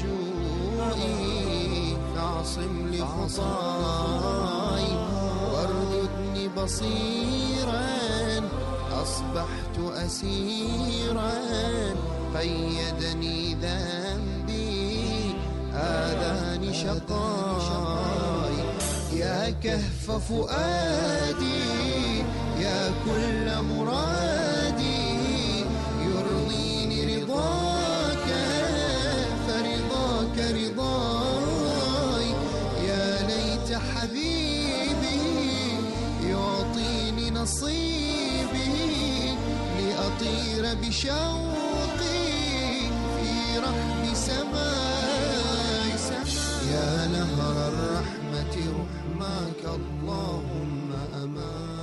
لجوئي فاعصم لخطاي. وارددني بصيرا أصبحت أسيرا، قيدني ذنبي آذاني شقاي. يا كهف فؤادي يا كل مرادي، يرضيني رضاك فرضاك رضاي. يا ليت حبيبي يعطيني نصيبي، لأطير بشوقي في رحب سماي. يا نهر الرحمة رحماك اللهم أمان.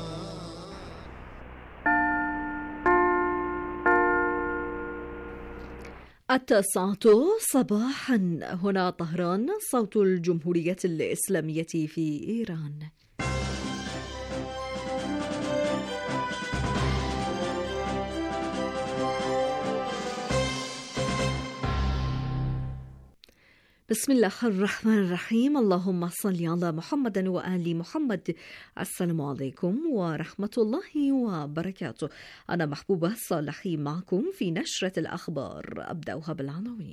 التاسعة صباحا، هنا طهران، صوت الجمهورية الإسلامية في إيران. بسم الله الرحمن الرحيم. اللهم صل على محمد وآل محمد. السلام عليكم ورحمة الله وبركاته. أنا محبوبة صالحي معكم في نشرة الأخبار. أبدأها بالعناوين.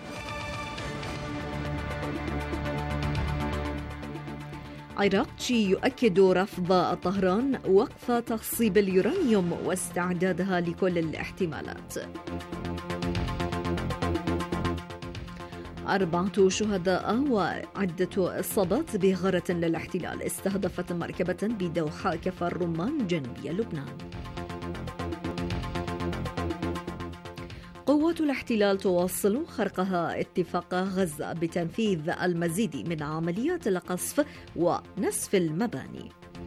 عراقجي يؤكد رفض طهران وقف تخصيب اليورانيوم واستعدادها لكل الاحتمالات. 4 شهداء وعدة إصابات بغارة للاحتلال استهدفت مركبة بدوحة كفر رمان جنوب لبنان. قوات الاحتلال تواصل خرقها اتفاق غزة بتنفيذ المزيد من عمليات القصف ونسف المباني.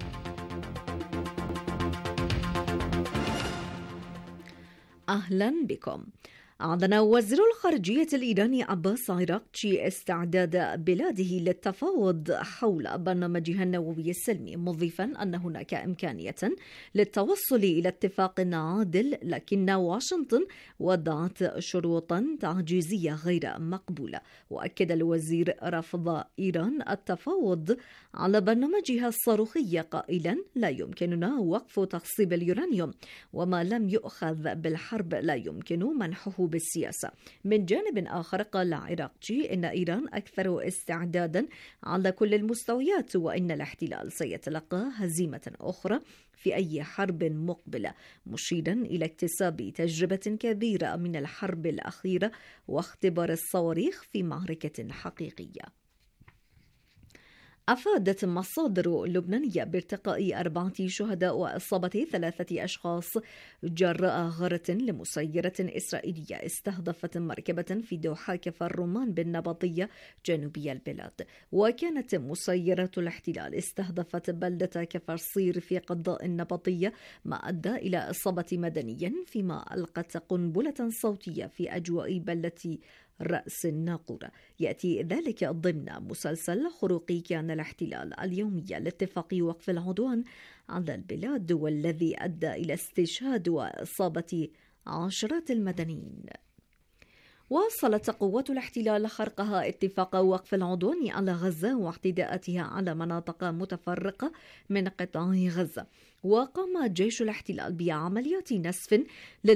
أهلا بكم. أعلن وزير الخارجية الإيراني عباس عراقجي استعداد بلاده للتفاوض حول برنامجها النووي السلمي، مضيفا أن هناك إمكانية للتوصل إلى اتفاق عادل، لكن واشنطن وضعت شروطا تعجيزية غير مقبولة. وأكد الوزير رفض إيران التفاوض على برنامجها الصاروخي قائلا: لا يمكننا وقف تخصيب اليورانيوم، وما لم يؤخذ بالحرب لا يمكن منحه بالسياسة. من جانب آخر قال عراقجي إن إيران أكثر استعدادا على كل المستويات، وإن الاحتلال سيتلقى هزيمة أخرى في أي حرب مقبلة، مشيرا إلى اكتساب تجربة كبيرة من الحرب الأخيرة واختبار الصواريخ في معركة حقيقية. أفادت مصادر لبنانية بارتقاء 4 شهداء وإصابة 3 أشخاص جراء غارة لمسيرة إسرائيلية استهدفت مركبة في دوحة كفر الرومان بالنبطية جنوبي البلاد. وكانت مسيرة الاحتلال استهدفت بلدة كفر صير في قضاء النبطية، ما أدى إلى إصابة مدني، فيما ألقت قنبلة صوتية في أجواء بلدة رأس الناقورة. يأتي ذلك ضمن مسلسل خروقي كان الاحتلال اليومي لاتفاق وقف العدوان على البلاد، والذي أدى إلى استشهاد وإصابة عشرات المدنيين. واصلت قوات الاحتلال خرقها اتفاق وقف العدوان على غزة واعتداءاتها على مناطق متفرقة من قطاع غزة. وقام جيش الاحتلال بعمليات نسف